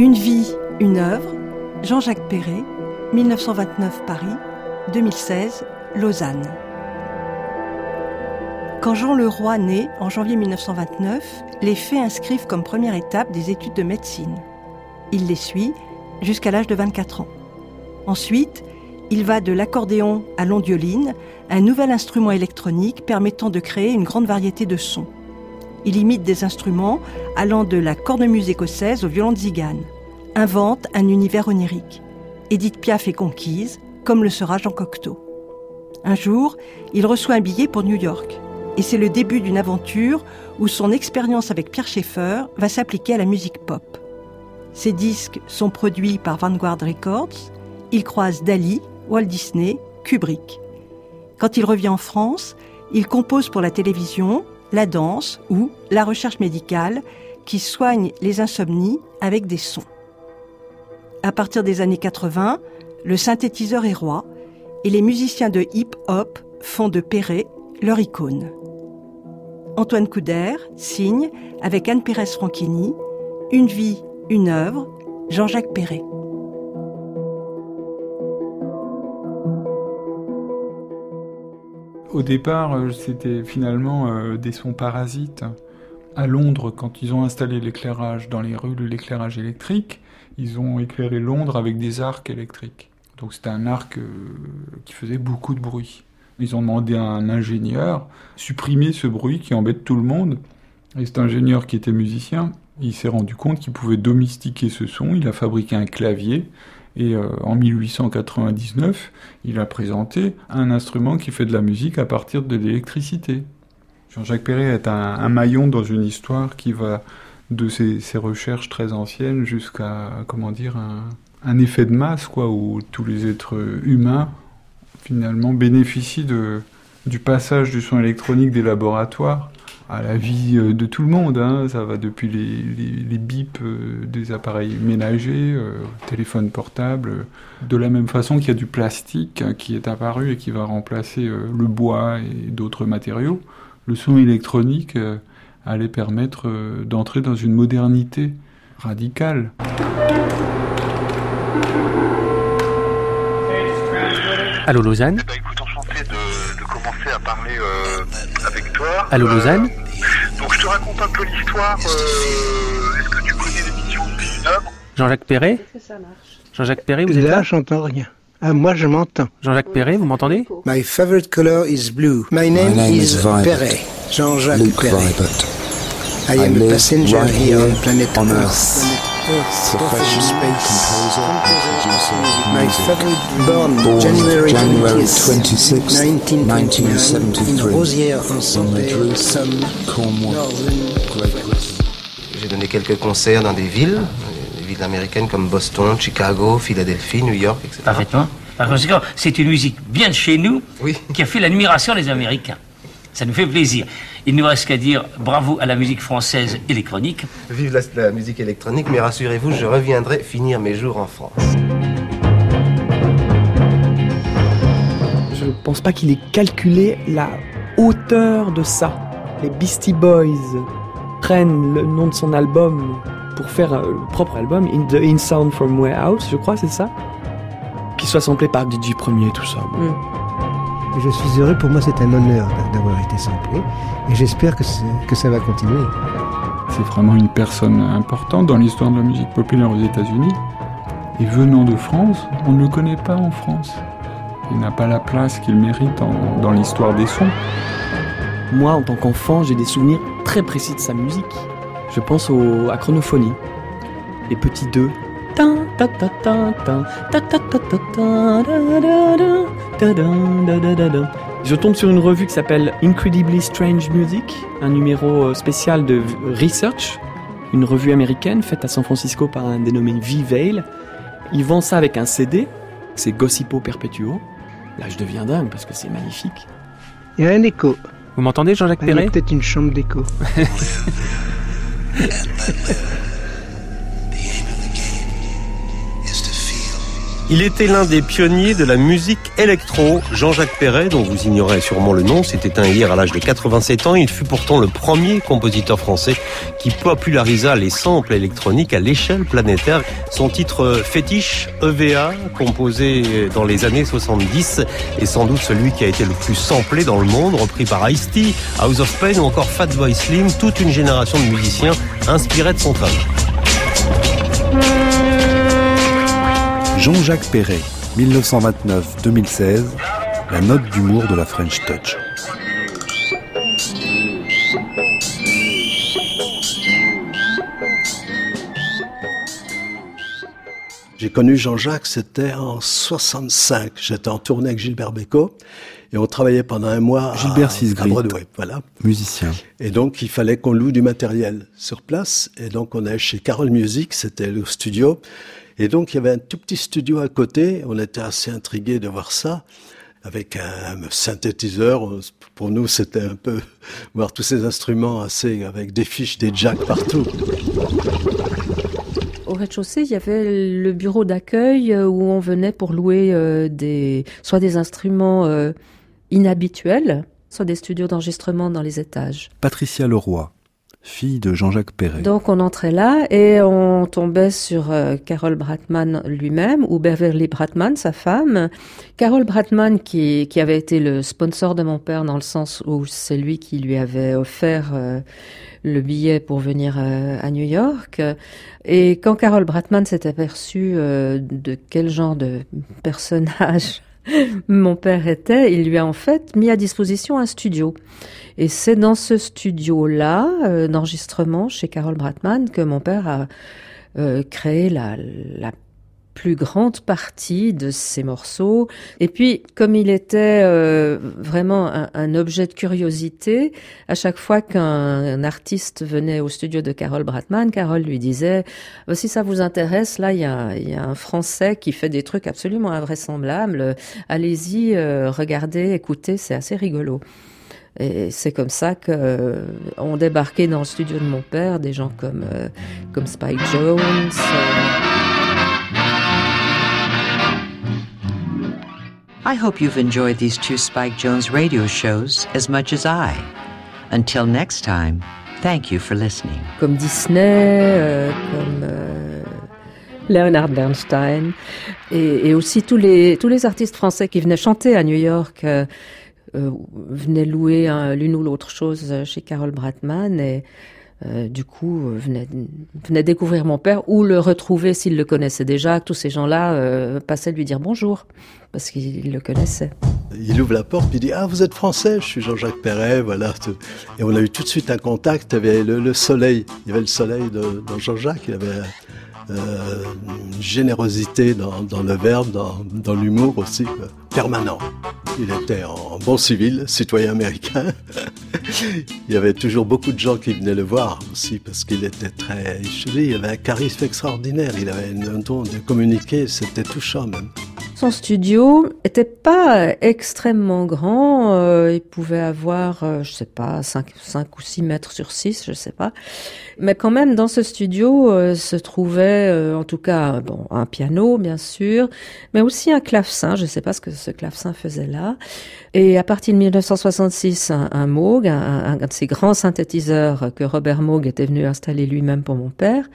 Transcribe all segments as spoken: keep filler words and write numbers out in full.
Une vie, une œuvre, Jean-Jacques Perrey, dix-neuf cent vingt-neuf Paris, deux mille seize Lausanne. Quand Jean Leroy naît, en janvier dix-neuf cent vingt-neuf, les faits inscrivent comme première étape des études de médecine. Il les suit jusqu'à l'âge de vingt-quatre ans. Ensuite, il va de l'accordéon à l'ondioline, un nouvel instrument électronique permettant de créer une grande variété de sons. Il imite des instruments allant de la cornemuse écossaise au violon de zigane. Invente un univers onirique. Édith Piaf est conquise, comme le sera Jean Cocteau. Un jour, il reçoit un billet pour New York. Et c'est le début d'une aventure où son expérience avec Pierre Schaeffer va s'appliquer à la musique pop. Ses disques sont produits par Vanguard Records. Il croise Dali, Walt Disney, Kubrick. Quand il revient en France, il compose pour la télévision, la danse ou la recherche médicale qui soigne les insomnies avec des sons. À partir des années quatre-vingts, le synthétiseur est roi et les musiciens de hip-hop font de Perrey leur icône. Antoine Couder signe avec Anne Pérez-Franchini Une vie, une œuvre, Jean-Jacques Perrey. Au départ, c'était finalement euh, des sons parasites. À Londres, quand ils ont installé l'éclairage dans les rues, l'éclairage électrique, ils ont éclairé Londres avec des arcs électriques. Donc c'était un arc euh, qui faisait beaucoup de bruit. Ils ont demandé à un ingénieur de supprimer ce bruit qui embête tout le monde. Et cet ingénieur qui était musicien, il s'est rendu compte qu'il pouvait domestiquer ce son. Il a fabriqué un clavier. Et euh, en dix-huit cent quatre-vingt-dix-neuf, il a présenté un instrument qui fait de la musique à partir de l'électricité. Jean-Jacques Perrey est un, un maillon dans une histoire qui va de ses, ses recherches très anciennes jusqu'à, comment dire, un, un effet de masse, quoi, où tous les êtres humains, finalement, bénéficient de, du passage du son électronique des laboratoires à la vie de tout le monde, hein. Ça va depuis les, les, les bips des appareils ménagers, euh, téléphones portables, de la même façon qu'il y a du plastique hein, qui est apparu et qui va remplacer euh, le bois et d'autres matériaux. Le son électronique euh, allait permettre euh, d'entrer dans une modernité radicale. Allô Lausanne. Eh ben, écoute, enchanté de, de commencer à parler euh, avec toi. Allô Lausanne. Euh, donc je te raconte un peu l'histoire. Euh, est-ce que tu connais l'émission Une œuvre ? Jean-Jacques Perrey. Jean-Jacques Perrey, vous êtes là ? Là, j'entends rien. Ah, moi, je m'entends. Jean-Jacques Perrey, vous m'entendez ? My favorite color is blue. My name, My name is, is Vibert. Perrey. Jean-Jacques Luke Perrey. Vibert. I am I a live passenger right here here on planet on Earth. Earth. Earth, Professional composer and producer of My music. favorite born, Born January January twenty-sixth, nineteen seventy-three, in Rosières, en in Santerre, Madrid, Somme, Cornwall, Northern. Great Britain. J'ai donné quelques concerts dans des villes, des villes américaines comme Boston, Chicago, Philadelphie, New York, et cetera. Parfaitement. Par conséquent, c'est une musique bien de chez nous, Oui. qui a fait l'admiration des Américains. Ça nous fait plaisir. Il ne nous reste qu'à dire bravo à la musique française électronique. Vive la, la musique électronique, mais rassurez-vous, je reviendrai finir mes jours en France. Je ne pense pas qu'il ait calculé la hauteur de ça. Les Beastie Boys prennent le nom de son album pour faire le propre album, In the In Sound from Warehouse, je crois, c'est ça ? Qu'il soit samplé par D J Premier, tout ça. Bon. Mm. Je suis heureux, pour moi c'est un honneur d'avoir été samplé et j'espère que, que ça va continuer. C'est vraiment une personne importante dans l'histoire de la musique populaire aux États-Unis. Et venant de France, on ne le connaît pas en France. Il n'a pas la place qu'il mérite en, dans l'histoire des sons. Moi, en tant qu'enfant, j'ai des souvenirs très précis de sa musique. Je pense au, à Chronophonie, les petits deux. Je tombe sur une revue qui s'appelle Incredibly Strange Music, un numéro spécial de Research, une revue américaine faite à San Francisco par un dénommé V-Veil. Il vend ça avec un C D, c'est Gossipo Perpetuo. Là, je deviens dingue parce que c'est magnifique. Il y a un écho. Vous m'entendez, Jean-Jacques Il y Perrey ? a peut-être une chambre d'écho. Il était l'un des pionniers de la musique électro. Jean-Jacques Perret, dont vous ignorez sûrement le nom, s'est éteint hier à l'âge de quatre-vingt-sept ans. Il fut pourtant le premier compositeur français qui popularisa les samples électroniques à l'échelle planétaire. Son titre fétiche, E V A, composé dans les années soixante-dix, est sans doute celui qui a été le plus samplé dans le monde, repris par Ice-T, House of Pain ou encore Fatboy Slim. Toute une génération de musiciens inspirés de son travail. Jean-Jacques Perret, dix-neuf cent vingt-neuf à deux mille seize, la note d'humour de la French Touch. J'ai connu Jean-Jacques, c'était en soixante-cinq. J'étais en tournée avec Gilbert Bécaud et on travaillait pendant un mois Gilbert à, à Broadway. Voilà. Musicien. Et donc, il fallait qu'on loue du matériel sur place. Et donc, on allait chez Carol Music, c'était le studio. Et donc, il y avait un tout petit studio à côté. On était assez intrigués de voir ça, avec un synthétiseur. Pour nous, c'était un peu voir tous ces instruments assez, avec des fiches, des jacks partout. Au rez-de-chaussée, il y avait le bureau d'accueil où on venait pour louer euh, des, soit des instruments euh, inhabituels, soit des studios d'enregistrement dans les étages. Patricia Leroy, fille de Jean-Jacques Perret. Donc on entrait là et on tombait sur euh, Carol Bratman lui-même ou Beverly Bratman, sa femme. Carol Bratman qui, qui avait été le sponsor de mon père dans le sens où c'est lui qui lui avait offert euh, le billet pour venir euh, à New York. Et quand Carol Bratman s'est aperçue euh, de quel genre de personnage mon père était, il lui a en fait mis à disposition un studio. Et c'est dans ce studio-là, euh, d'enregistrement chez Carol Bratman, que mon père a euh, créé la, la plus grande partie de ces morceaux. Et puis, comme il était euh, vraiment un, un objet de curiosité, à chaque fois qu'un artiste venait au studio de Carol Bratman, Carol lui disait « Si ça vous intéresse, là, il y a, y a un Français qui fait des trucs absolument invraisemblables. Allez-y, euh, regardez, écoutez, c'est assez rigolo. » Et c'est comme ça que euh, ont débarqué dans le studio de mon père des gens comme, euh, comme Spike Jones. Euh... I hope you've enjoyed these two Spike Jones radio shows as much as I. Until next time, thank you for listening. Comme Disney, euh, comme euh, Leonard Bernstein, et, et aussi tous les tous les artistes français qui venaient chanter à New York euh, euh, venaient louer hein, l'une ou l'autre chose chez Carol Bratman et Euh, du coup, euh, venait, venait découvrir mon père ou le retrouver s'il le connaissait déjà. Tous ces gens-là euh, passaient lui dire bonjour parce qu'ils le connaissaient. Il ouvre la porte et il dit « Ah, vous êtes français, je suis Jean-Jacques Perret, voilà. » Et on a eu tout de suite un contact, il y avait le, le soleil, il y avait le soleil de, dans Jean-Jacques, il avait euh, une générosité dans, dans le verbe, dans, dans l'humour aussi, quoi, permanent. Il était en bon civil, citoyen américain. Il y avait toujours beaucoup de gens qui venaient le voir aussi parce qu'il était très... Je dis, il avait un charisme extraordinaire, il avait un don de communiquer, c'était touchant même. Son studio était pas extrêmement grand, euh, il pouvait avoir, euh, je sais pas, cinq ou six mètres sur six, je sais pas. Mais quand même, dans ce studio euh, se trouvait, euh, en tout cas, bon, un piano, bien sûr, mais aussi un clavecin, je sais pas ce que ce clavecin faisait là. Et à partir de dix-neuf cent soixante-six, un, un Moog, un, un, un de ces grands synthétiseurs que Robert Moog était venu installer lui-même pour mon père.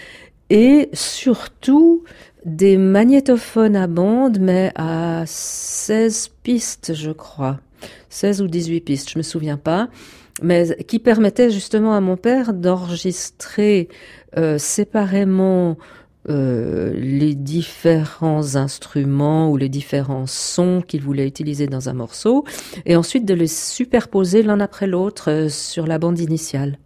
Et surtout, des magnétophones à bande, mais à seize pistes, je crois. seize ou dix-huit pistes, je me souviens pas. Mais qui permettaient justement à mon père d'enregistrer euh, séparément euh, les différents instruments ou les différents sons qu'il voulait utiliser dans un morceau, et ensuite de les superposer l'un après l'autre euh, sur la bande initiale.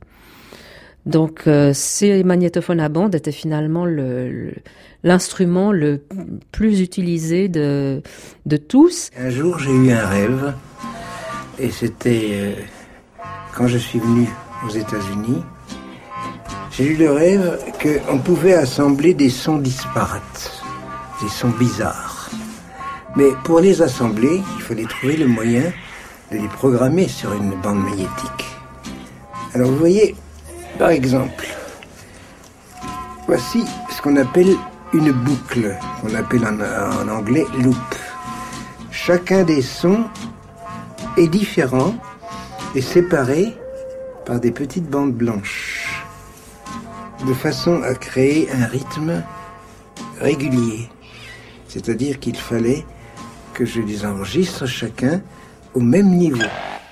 Donc, euh, ces magnétophones à bande étaient finalement le, le, l'instrument le plus utilisé de, de tous. Un jour, j'ai eu un rêve, et c'était euh, quand je suis venu aux États-Unis. J'ai eu le rêve qu'on pouvait assembler des sons disparates, des sons bizarres. Mais pour les assembler, il fallait trouver le moyen de les programmer sur une bande magnétique. Alors, vous voyez... Par exemple, voici ce qu'on appelle une boucle qu'on appelle en, en anglais loop. Chacun des sons est différent et séparé par des petites bandes blanches, de façon à créer un rythme régulier. C'est-à-dire qu'il fallait que je les enregistre chacun au même niveau.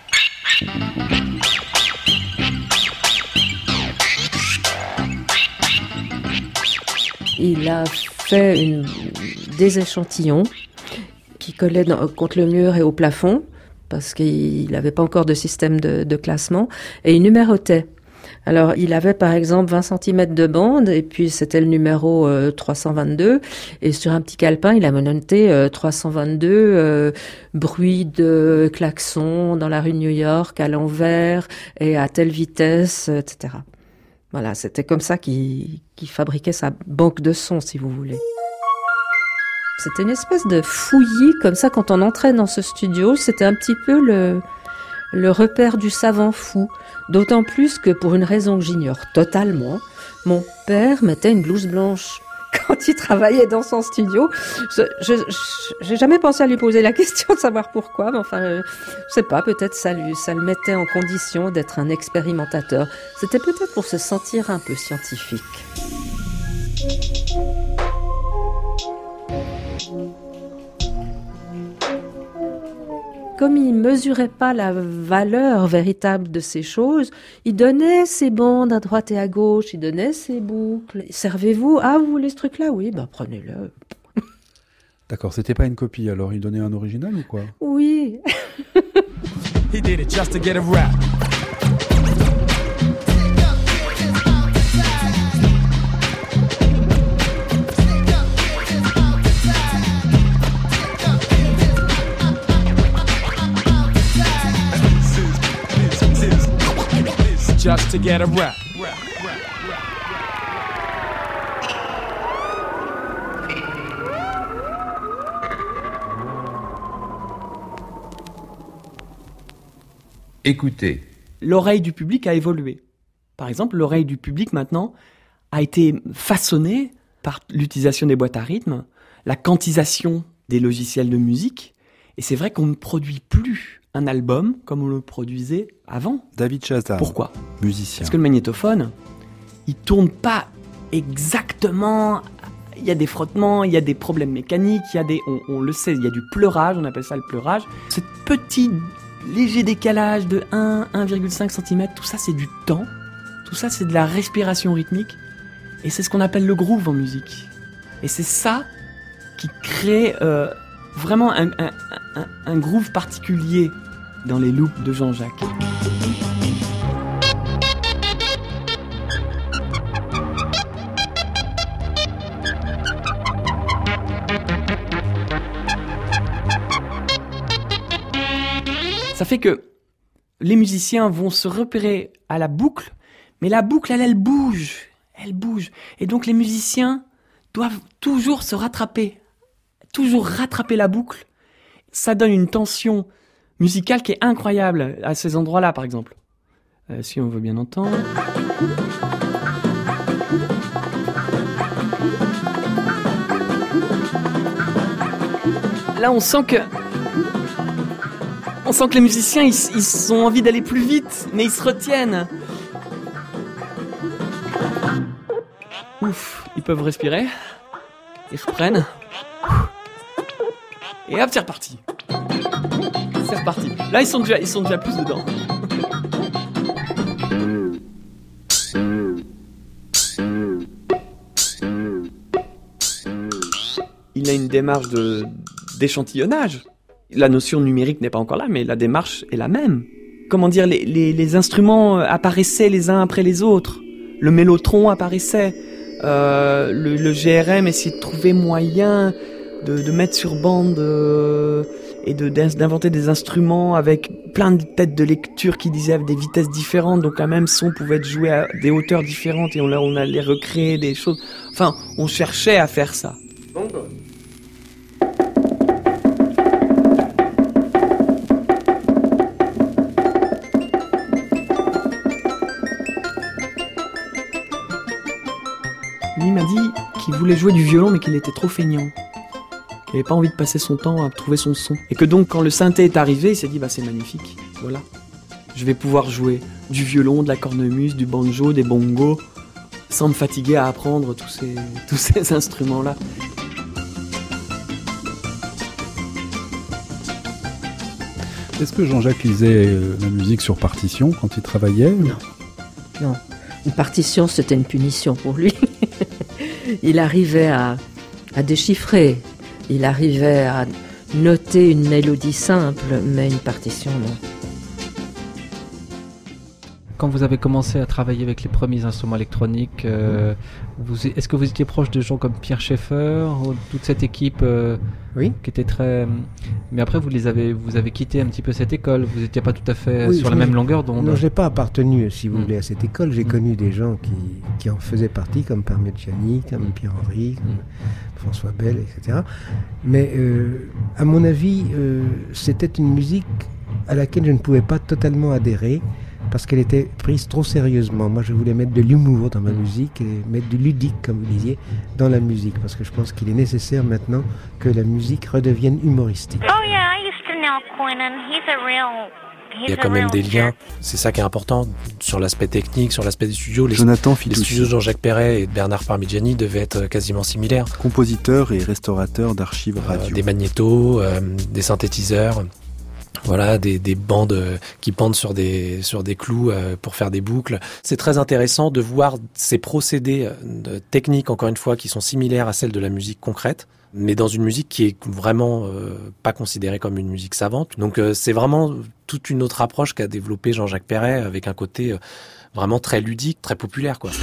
Il a fait une, des échantillons qui collaient dans, contre le mur et au plafond, parce qu'il n'avait pas encore de système de, de classement, et il numérotait. Alors, il avait par exemple vingt centimètres de bande, et puis c'était le numéro euh, trois cent vingt-deux, et sur un petit calepin, il a noté euh, trois cent vingt-deux, euh, bruit de klaxon dans la rue de New York, à l'envers, et à telle vitesse, et cetera. Voilà, c'était comme ça qu'il, qu'il fabriquait sa banque de sons, si vous voulez. C'était une espèce de fouillis, comme ça, quand on entrait dans ce studio, c'était un petit peu le, le repère du savant fou. D'autant plus que, pour une raison que j'ignore totalement, mon père mettait une blouse blanche quand il travaillait dans son studio. Je, je, je, j'ai jamais pensé à lui poser la question de savoir pourquoi, mais enfin, je, je sais pas, peut-être ça lui, ça le mettait en condition d'être un expérimentateur. C'était peut-être pour se sentir un peu scientifique. Comme il mesurait pas la valeur véritable de ces choses, il donnait ses bandes à droite et à gauche, il donnait ses boucles. Servez-vous, ah, vous voulez ce truc-là? Oui, ben prenez-le. D'accord, c'était pas une copie, alors il donnait un original ou quoi? Oui. He did it just to get a rap. Just to get a rap. Écoutez. L'oreille du public a évolué. Par exemple, l'oreille du public maintenant a été façonnée par l'utilisation des boîtes à rythme, la quantisation des logiciels de musique, et c'est vrai qu'on ne produit plus un album comme on le produisait avant. David Chazal. Pourquoi? Musicien. Parce que le magnétophone, il tourne pas exactement. Il y a des frottements, il y a des problèmes mécaniques, il y a des, on, on le sait, il y a du pleurage, on appelle ça le pleurage. Ce petit léger décalage de un à un virgule cinq centimètres, tout ça c'est du temps, tout ça c'est de la respiration rythmique, et c'est ce qu'on appelle le groove en musique. Et c'est ça qui crée euh, vraiment un, un, un, un groove particulier dans les loops de Jean-Jacques. Ça fait que les musiciens vont se repérer à la boucle, mais la boucle, elle, elle bouge, elle bouge. Et donc les musiciens doivent toujours se rattraper, toujours rattraper la boucle. Ça donne une tension musicale qui est incroyable à ces endroits-là, par exemple. Euh, si on veut bien entendre. Là, on sent que... On sent que les musiciens, ils, ils ont envie d'aller plus vite, mais ils se retiennent. Ouf, ils peuvent respirer. Ils reprennent. Et hop, c'est reparti. C'est reparti. Là, ils sont déjà, ils sont déjà plus dedans. Il a une démarche de, d'échantillonnage. La notion numérique n'est pas encore là, mais la démarche est la même. Comment dire, les, les, les instruments apparaissaient les uns après les autres. Le mélotron apparaissait. Euh, le, le G R M essayait de trouver moyen de, de mettre sur bande euh, et de, d'inventer des instruments avec plein de têtes de lecture qui disaient des vitesses différentes. Donc un même son pouvait être joué à des hauteurs différentes et on, on allait recréer des choses. Enfin, on cherchait à faire ça. Bon, bon. Lui il m'a dit qu'il voulait jouer du violon mais qu'il était trop feignant. Il n'avait pas envie de passer son temps à trouver son son. Et que donc quand le synthé est arrivé, il s'est dit bah c'est magnifique, voilà. Je vais pouvoir jouer du violon, de la cornemuse, du banjo, des bongos, sans me fatiguer à apprendre tous ces, tous ces instruments-là. Est-ce que Jean-Jacques lisait la musique sur partition quand il travaillait ? Non, non. Une partition, c'était une punition pour lui. Il arrivait à, à déchiffrer, il arrivait à noter une mélodie simple, mais une partition, non. Quand vous avez commencé à travailler avec les premiers instruments électroniques, euh, vous, est-ce que vous étiez proche de gens comme Pierre Schaeffer, ou toute cette équipe euh, oui. qui était très... Mais après, vous les avez, vous avez quitté un petit peu cette école, vous n'étiez pas tout à fait oui, sur la même longueur d'onde. Non, je n'ai pas appartenu, si vous mmh. voulez, à cette école. J'ai mmh. connu des gens qui, qui en faisaient partie, comme Parmigiani, comme mmh. Pierre-Henry, comme mmh. François Bell, et cetera. Mais euh, à mon avis, euh, c'était une musique à laquelle je ne pouvais pas totalement adhérer, parce qu'elle était prise trop sérieusement. Moi, je voulais mettre de l'humour dans ma musique et mettre du ludique, comme vous disiez, dans la musique, parce que je pense qu'il est nécessaire maintenant que la musique redevienne humoristique. Oh yeah, I used to know Quentin. He's a real... Il y a quand même des liens, c'est ça qui est important, sur l'aspect technique, sur l'aspect des studios. Les, Jonathan les studios de Jean-Jacques Perret et de Bernard Parmigiani devaient être quasiment similaires. Compositeur et restaurateur d'archives radio. Euh, des magnétos, euh, des synthétiseurs... Voilà, des, des bandes qui pendent sur des, sur des clous euh, pour faire des boucles. C'est très intéressant de voir ces procédés de techniques, encore une fois, qui sont similaires à celles de la musique concrète, mais dans une musique qui est vraiment euh, pas considérée comme une musique savante. Donc euh, c'est vraiment toute une autre approche qu'a développé Jean-Jacques Perret, avec un côté euh, vraiment très ludique, très populaire, quoi.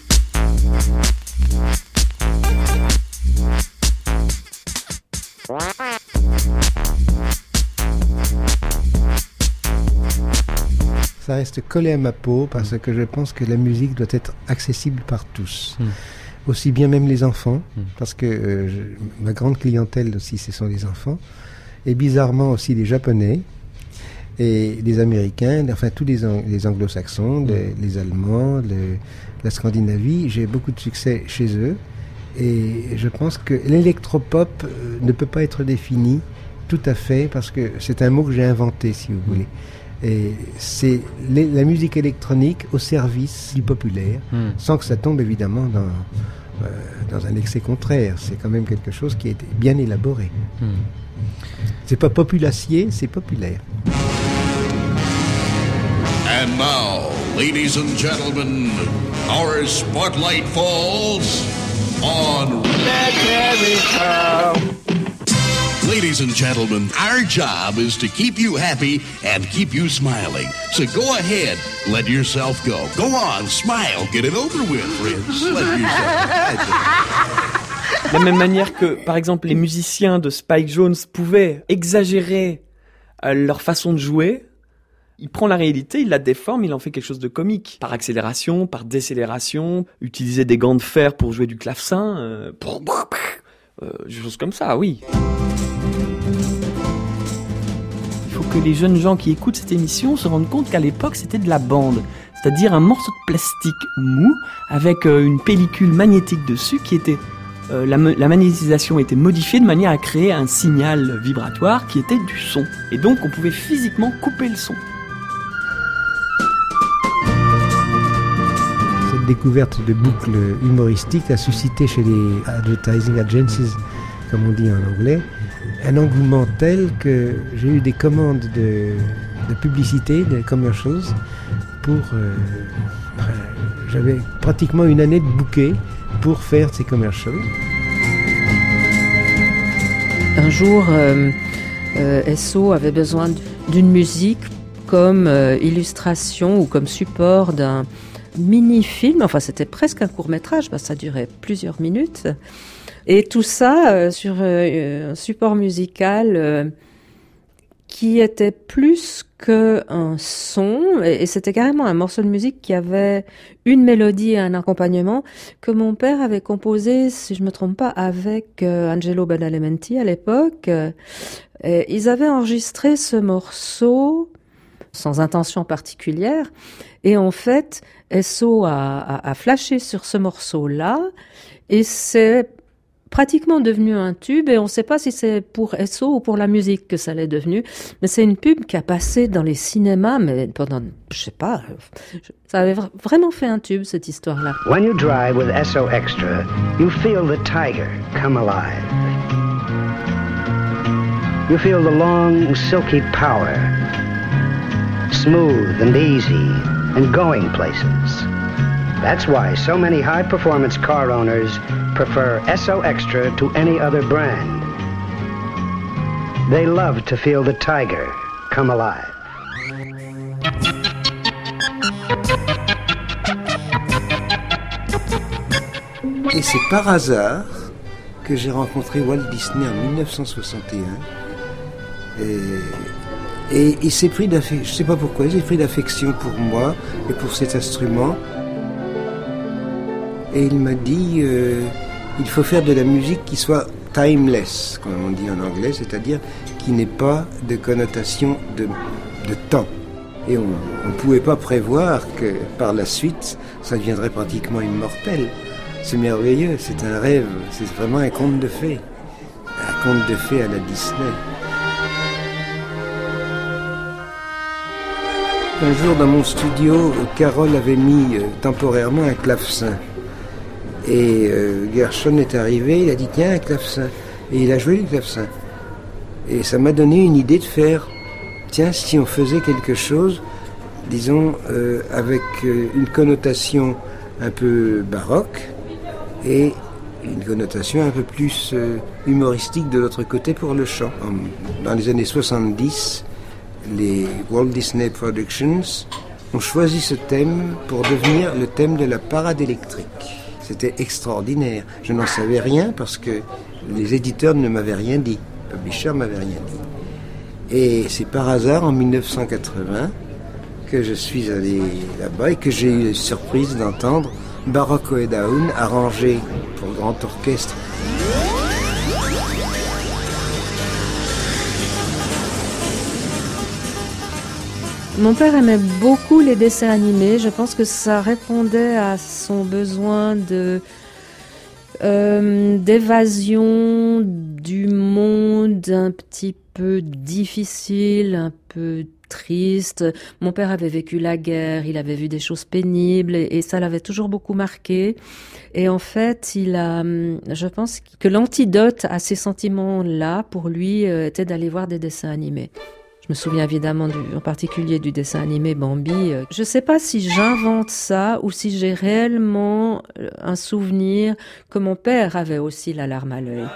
Ça reste collé à ma peau parce que je pense que la musique doit être accessible par tous. Mmh. Aussi bien même les enfants, mmh. parce que euh, je, ma grande clientèle aussi, ce sont les enfants. Et bizarrement aussi les Japonais et les Américains, enfin tous les, ang- les Anglo-Saxons, mmh. les, les Allemands, le, la Scandinavie. J'ai beaucoup de succès chez eux. Et je pense que l'électropop euh, ne peut pas être défini tout à fait parce que c'est un mot que j'ai inventé, si vous voulez. Et c'est les, la musique électronique au service du populaire, mm. sans que ça tombe évidemment dans, euh, dans un excès contraire. C'est quand même quelque chose qui est bien élaboré. Mm. C'est pas populacier, c'est populaire. And now, ladies and gentlemen, our spotlight falls on America. Ladies and gentlemen, our job is to keep you happy and keep you smiling. So go ahead, let yourself go. Go on, smile, get it over with, friends. Let yourself. De la même manière que, par exemple, les musiciens de Spike Jones pouvaient exagérer euh, leur façon de jouer, il prend la réalité, il la déforme, il en fait quelque chose de comique. Par accélération, par décélération, utiliser des gants de fer pour jouer du clavecin, euh, euh, des choses comme ça, oui. Il faut que les jeunes gens qui écoutent cette émission se rendent compte qu'à l'époque, c'était de la bande. C'est-à-dire un morceau de plastique mou avec euh, une pellicule magnétique dessus qui était... Euh, la, la magnétisation était modifiée de manière à créer un signal vibratoire qui était du son. Et donc, on pouvait physiquement couper le son. Cette découverte de boucles humoristiques a suscité chez les advertising agencies, comme on dit en anglais, un engouement tel que j'ai eu des commandes de, de publicité, de commercials, pour... Euh, j'avais pratiquement une année de bouquet pour faire ces commercials. Un jour, euh, euh, S O avait besoin d'une musique comme euh, illustration ou comme support d'un mini-film. Enfin, c'était presque un court-métrage, parce que ça durait plusieurs minutes. Et tout ça euh, sur euh, un support musical euh, qui était plus qu'un son, et, et c'était carrément un morceau de musique qui avait une mélodie et un accompagnement que mon père avait composé, si je me trompe pas, avec euh, Angelo Badalamenti à l'époque. Euh, et ils avaient enregistré ce morceau sans intention particulière. Et en fait, S O a, a, a flashé sur ce morceau-là et c'est pratiquement devenu un tube et on ne sait pas si c'est pour S O ou pour la musique que ça l'est devenu, mais c'est une pub qui a passé dans les cinémas, mais pendant, je sais pas, ça avait vraiment fait un tube cette histoire-là. When you drive with S O Extra, you feel the tiger come alive. You feel the long, silky power, smooth and easy and going places. That's why so many high-performance car owners prefer S O Extra to any other brand. They love to feel the tiger come alive. Et c'est par hasard que j'ai rencontré Walt Disney en dix-neuf cent soixante et un. Et, et il s'est pris d'affection, je ne sais pas pourquoi, il s'est pris d'affection pour moi et pour cet instrument. Et il m'a dit, euh, il faut faire de la musique qui soit timeless, comme on dit en anglais, c'est-à-dire qui n'ait pas de connotation de, de temps. Et on ne pouvait pas prévoir que par la suite, ça deviendrait pratiquement immortel. C'est merveilleux, c'est un rêve, c'est vraiment un conte de fées. Un conte de fées à la Disney. Un jour dans mon studio, Carole avait mis euh, temporairement un clavecin. Et euh, Gershon est arrivé, il a dit tiens un clavecin. Et il a joué le clavecin. Et ça m'a donné une idée de faire, tiens si on faisait quelque chose, disons, euh, avec euh, une connotation un peu baroque et une connotation un peu plus euh, humoristique de l'autre côté pour le chant. En, dans les années soixante-dix, les Walt Disney Productions ont choisi ce thème pour devenir le thème de la parade électrique. C'était extraordinaire. Je n'en savais rien parce que les éditeurs ne m'avaient rien dit. Le publisher ne m'avait rien dit. Et c'est par hasard, en dix-neuf cent quatre-vingts, que je suis allé là-bas et que j'ai eu la surprise d'entendre Baroque Oedaoun arrangé pour grand orchestre. Mon père aimait beaucoup les dessins animés. Je pense que ça répondait à son besoin de euh, d'évasion du monde un petit peu difficile, un peu triste. Mon père avait vécu la guerre, il avait vu des choses pénibles et, et ça l'avait toujours beaucoup marqué. Et en fait, il a, je pense que l'antidote à ces sentiments-là, pour lui, euh, était d'aller voir des dessins animés. Je me souviens évidemment du, en particulier du dessin animé Bambi. Je ne sais pas si j'invente ça ou si j'ai réellement un souvenir que mon père avait aussi la larme à l'œil.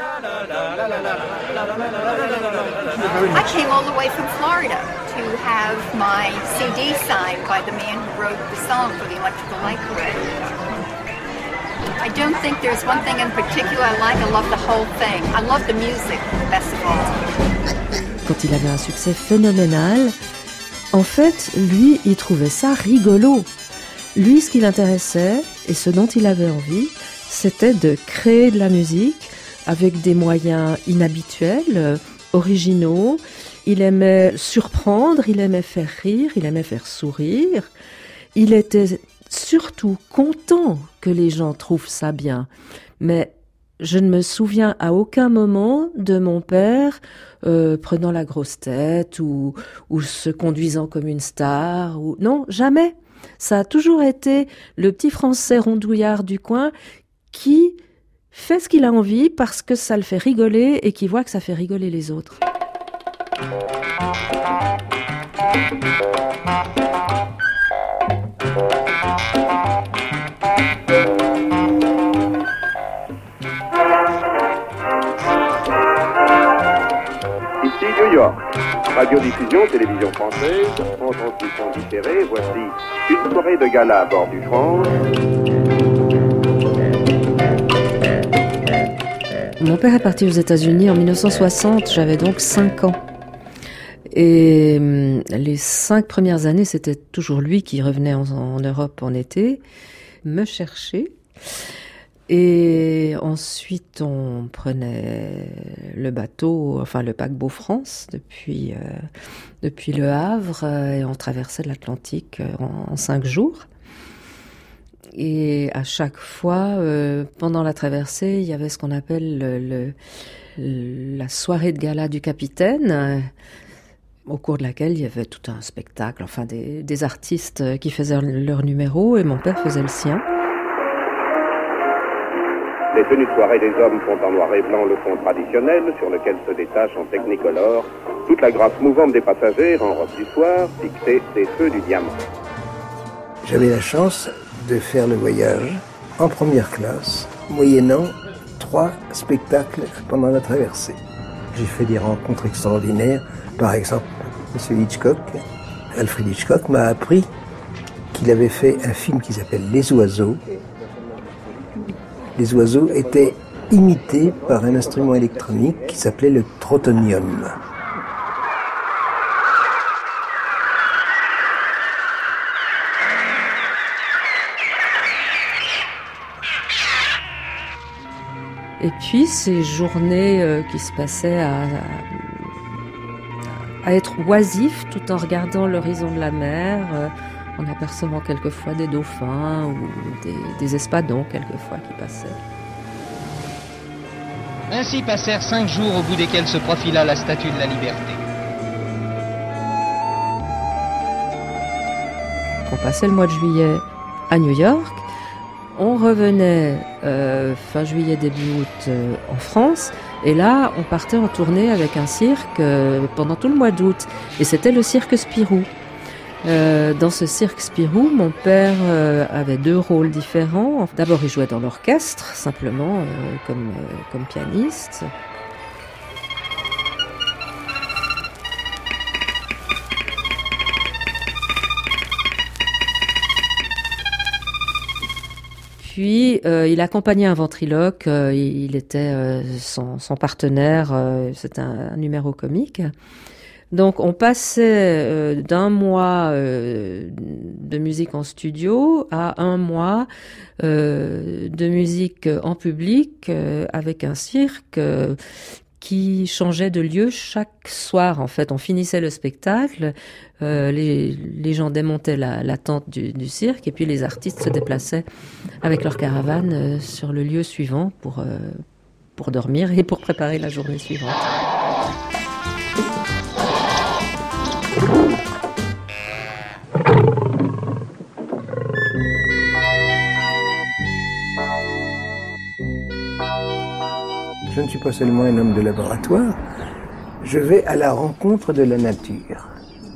I came all the way from Florida to have my C D signed by the man who wrote the song for the Electrical Light Parade. I don't think there's one thing in particular I like. I love the whole thing. I love the music, best of all. Quand il avait un succès phénoménal, en fait, lui, il trouvait ça rigolo. Lui, ce qui l'intéressait, et ce dont il avait envie, c'était de créer de la musique avec des moyens inhabituels, euh, originaux. Il aimait surprendre, il aimait faire rire, il aimait faire sourire. Il était surtout content que les gens trouvent ça bien. Mais je ne me souviens à aucun moment de mon père euh, prenant la grosse tête ou, ou se conduisant comme une star. Ou... Non, jamais. Ça a toujours été le petit Français rondouillard du coin qui fait ce qu'il a envie parce que ça le fait rigoler et qui voit que ça fait rigoler les autres. Ici New York. Radiodiffusion, télévision française, en transmission différée, voici une soirée de gala à bord du France. Mon père est parti aux États-Unis en dix-neuf cent soixante, j'avais donc cinq ans. Et les cinq premières années, c'était toujours lui qui revenait en, en Europe en été, me chercher. Et ensuite, on prenait le bateau, enfin le paquebot France, depuis, euh, depuis Le Havre, euh, et on traversait l'Atlantique en, en cinq jours. Et à chaque fois, euh, pendant la traversée, il y avait ce qu'on appelle le, le, la soirée de gala du capitaine, euh, au cours de laquelle il y avait tout un spectacle, enfin des, des artistes qui faisaient leur numéro, et mon père faisait le sien. Les tenues de soirée des hommes font en noir et blanc le fond traditionnel sur lequel se détache en technicolore toute la grâce mouvante des passagers en robe du soir, fixée des feux du diamant. J'avais la chance de faire le voyage en première classe, moyennant trois spectacles pendant la traversée. J'ai fait des rencontres extraordinaires. Par exemple, M. Hitchcock, Alfred Hitchcock, m'a appris qu'il avait fait un film qui s'appelle Les Oiseaux. Les oiseaux étaient imités par un instrument électronique qui s'appelait le trotonium. Et puis ces journées euh, qui se passaient à, à être oisifs tout en regardant l'horizon de la mer, euh, en apercevant quelquefois des dauphins ou des, des espadons quelquefois qui passaient. Ainsi passèrent cinq jours au bout desquels se profila la Statue de la Liberté. On passait le mois de juillet à New York. On revenait euh, fin juillet, début août euh, en France. Et là, on partait en tournée avec un cirque euh, pendant tout le mois d'août. Et c'était le cirque Spirou. Euh, dans ce cirque Spirou, mon père euh, avait deux rôles différents. D'abord, il jouait dans l'orchestre, simplement, euh, comme, euh, comme pianiste. Puis, euh, il accompagnait un ventriloque, euh, il était euh, son, son partenaire, euh, c'était un, un numéro comique. Donc, on passait euh, d'un mois euh, de musique en studio à un mois euh, de musique en public euh, avec un cirque euh, qui changeait de lieu chaque soir. En fait, on finissait le spectacle, euh, les, les gens démontaient la, la tente du, du cirque et puis les artistes se déplaçaient avec leur caravane euh, sur le lieu suivant pour, euh, pour dormir et pour préparer la journée suivante. Je ne suis pas seulement un homme de laboratoire, je vais à la rencontre de la nature.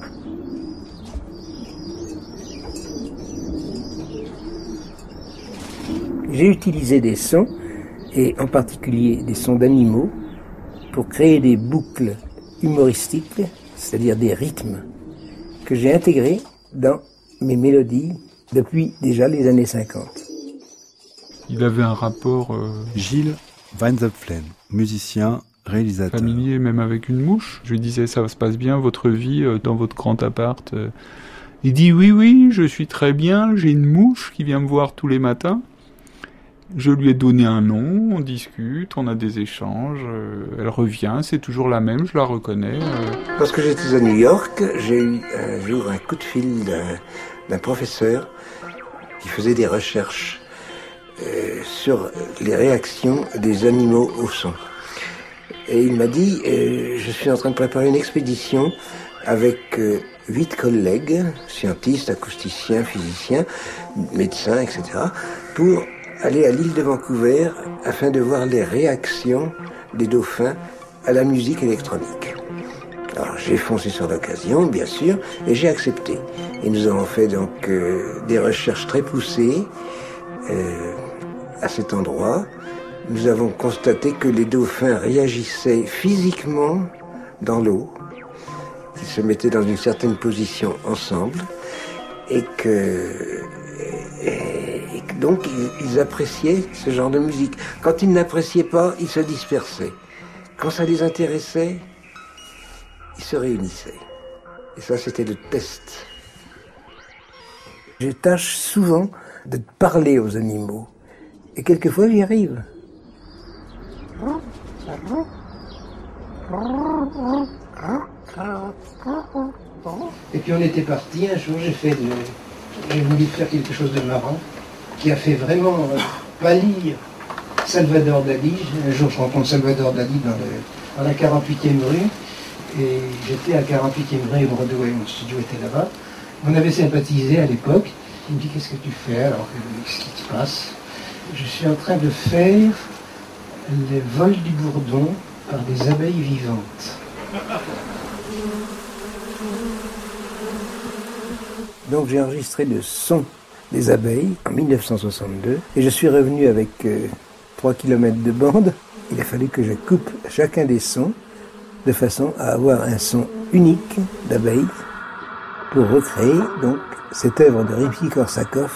J'ai utilisé des sons, et en particulier des sons d'animaux, pour créer des boucles humoristiques, c'est-à-dire des rythmes, que j'ai intégrés dans mes mélodies depuis déjà les années cinquante. Il avait un rapport... Euh... Gilles Weinzapflen, musicien, réalisateur. Familier, même avec une mouche. Je lui disais, ça se passe bien, votre vie, euh, dans votre grand appart. Euh... Il dit, oui, oui, je suis très bien, j'ai une mouche qui vient me voir tous les matins. Je lui ai donné un nom, on discute, on a des échanges, euh, elle revient, c'est toujours la même, je la reconnais. Euh... Lorsque j'étais à New York, j'ai eu un jour un coup de fil d'un, d'un professeur qui faisait des recherches euh, sur les réactions des animaux au son. Et il m'a dit, euh, je suis en train de préparer une expédition avec euh, huit collègues, scientistes, acousticiens, physiciens, médecins, et cetera, pour aller à l'île de Vancouver afin de voir les réactions des dauphins à la musique électronique. Alors j'ai foncé sur l'occasion, bien sûr, et j'ai accepté. Et nous avons fait donc euh, des recherches très poussées euh, à cet endroit. Nous avons constaté que les dauphins réagissaient physiquement dans l'eau, qu'ils se mettaient dans une certaine position ensemble, et que... Et, et que donc ils, ils appréciaient ce genre de musique. Quand ils n'appréciaient pas, ils se dispersaient. Quand ça les intéressait, ils se réunissaient. Et ça, c'était le test. Je tâche souvent de parler aux animaux Et quelquefois, j'y arrive. Et puis on était parti, un jour j'ai fait de... j'ai voulu faire quelque chose de marrant, qui a fait vraiment euh, pâlir Salvador Dali. Un jour je rencontre Salvador Dali dans, le, dans la quarante-huitième rue, et j'étais à quarante-huitième rue et Broadway, mon studio était là-bas. On avait sympathisé à l'époque. Il me dit, qu'est-ce que tu fais alors, qu'est-ce qui se passe? Je suis en train de faire les vols du bourdon par des abeilles vivantes. Donc j'ai enregistré le son des abeilles en mille neuf cent soixante-deux et je suis revenu avec euh, trois kilomètres de bande. Il a fallu que je coupe chacun des sons de façon à avoir un son unique d'abeilles pour recréer donc cette œuvre de Rimsky-Korsakov.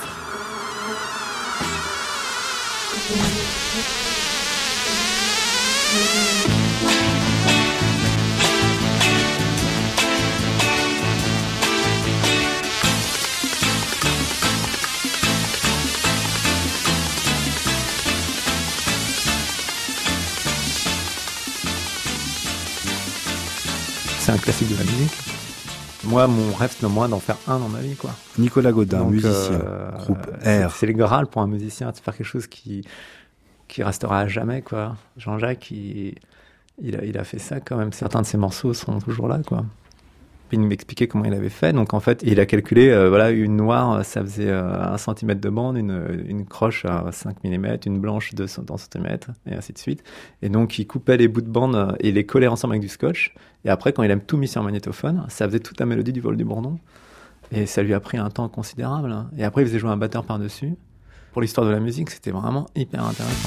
C'est un classique de la musique. Moi, mon rêve, c'est moi d'en faire un dans ma vie, quoi. Nicolas Godin, Donc, musicien, euh, groupe c'est, R. C'est le Graal pour un musicien, de faire quelque chose qui, qui restera à jamais, quoi. Jean-Jacques, il, il, a, il a fait ça quand même. Certains de ses morceaux sont toujours là, quoi. Puis il m'expliquait comment il avait fait. Donc en fait, il a calculé, euh, voilà, une noire, ça faisait euh, un centimètre de bande, une, une croche à cinq millimètres, une blanche de cent centimètres, et ainsi de suite. Et donc il coupait les bouts de bande euh, et les collait ensemble avec du scotch. Et après, quand il a tout mis sur un magnétophone, ça faisait toute la mélodie du vol du bourdon. Et ça lui a pris un temps considérable. Et après, il faisait jouer un batteur par-dessus. Pour l'histoire de la musique, c'était vraiment hyper intéressant.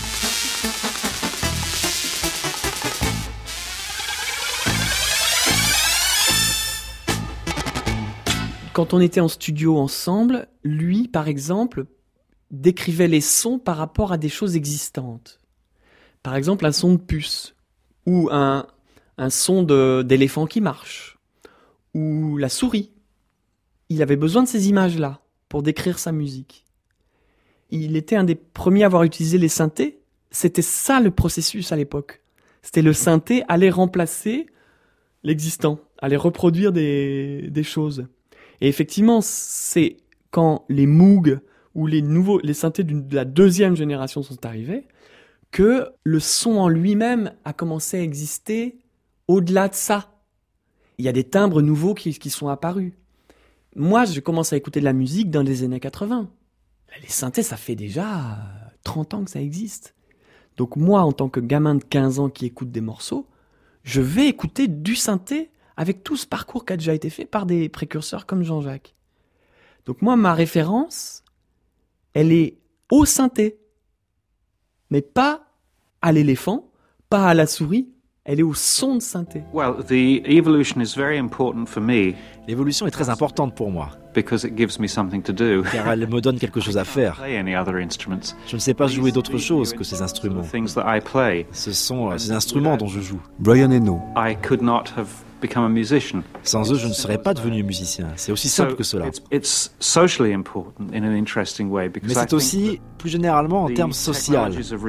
Quand on était en studio ensemble, lui, par exemple, décrivait les sons par rapport à des choses existantes. Par exemple, un son de puce, ou un, un son de, d'éléphant qui marche, ou la souris. Il avait besoin de ces images-là pour décrire sa musique. Il était un des premiers à avoir utilisé les synthés. C'était ça le processus à l'époque. C'était le synthé aller remplacer l'existant, aller reproduire des, des choses. Et effectivement, c'est quand les Moog ou les nouveaux, les synthés de la deuxième génération sont arrivés, que le son en lui-même a commencé à exister au-delà de ça. Il y a des timbres nouveaux qui, qui sont apparus. Moi, je commence à écouter de la musique dans les années quatre-vingts. Les synthés, ça fait déjà trente ans que ça existe. Donc moi, en tant que gamin de quinze ans qui écoute des morceaux, je vais écouter du synthé avec tout ce parcours qui a déjà été fait par des précurseurs comme Jean-Jacques. Donc moi, ma référence, elle est au synthé, mais pas à l'éléphant, pas à la souris, elle est au son de synthé. Well, the evolution is very important for me. L'évolution est très importante pour moi. Because it gives me something to do. Car elle me donne quelque chose à faire. Je ne sais pas jouer d'autre chose que ces instruments. Ce sont euh, ces instruments dont je joue. Brian Eno. I could not have become a musician. Sans eux, je ne serais pas devenu musicien. C'est aussi simple que cela. It's socially important in an interesting way. Mais c'est aussi, plus généralement, en termes sociaux.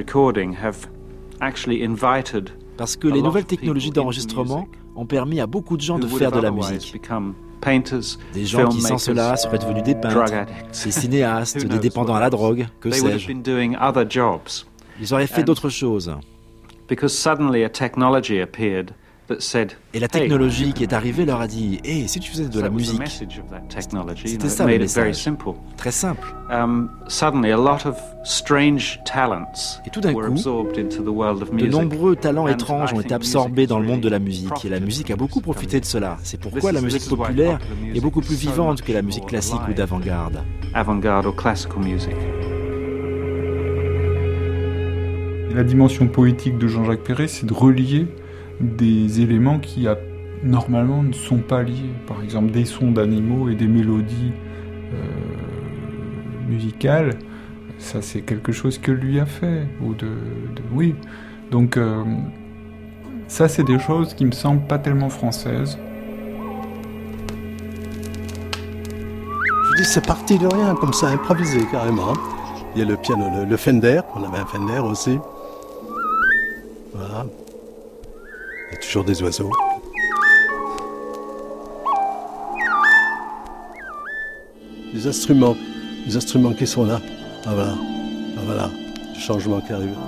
Parce que les nouvelles technologies d'enregistrement ont permis à beaucoup de gens de faire de la musique. Des gens qui, sans cela, seraient devenus des peintres, des cinéastes, des dépendants à la drogue, que sais-je. Ils auraient fait d'autres choses. Et la technologie qui est arrivée leur a dit « Hé, si tu faisais de la musique », c'était ça le message, très simple. Et tout d'un coup, de nombreux talents étranges ont été absorbés dans le monde de la musique, et la musique a beaucoup profité de cela. C'est pourquoi la musique populaire est beaucoup plus vivante que la musique classique ou d'avant-garde. La dimension poétique de Jean-Jacques Perrey, c'est de relier des éléments qui a, normalement ne sont pas liés. Par exemple, des sons d'animaux et des mélodies euh, musicales, ça c'est quelque chose que lui a fait. Ou de, de oui. Donc euh, ça c'est des choses qui me semblent pas tellement françaises. Je dis c'est parti de rien, comme ça, improvisé carrément. Il y a le piano, le, le Fender, on avait un Fender aussi. Voilà. Il y a toujours des oiseaux. Les instruments, les instruments qui sont là. Ah voilà, ah voilà, le changement qui arrive.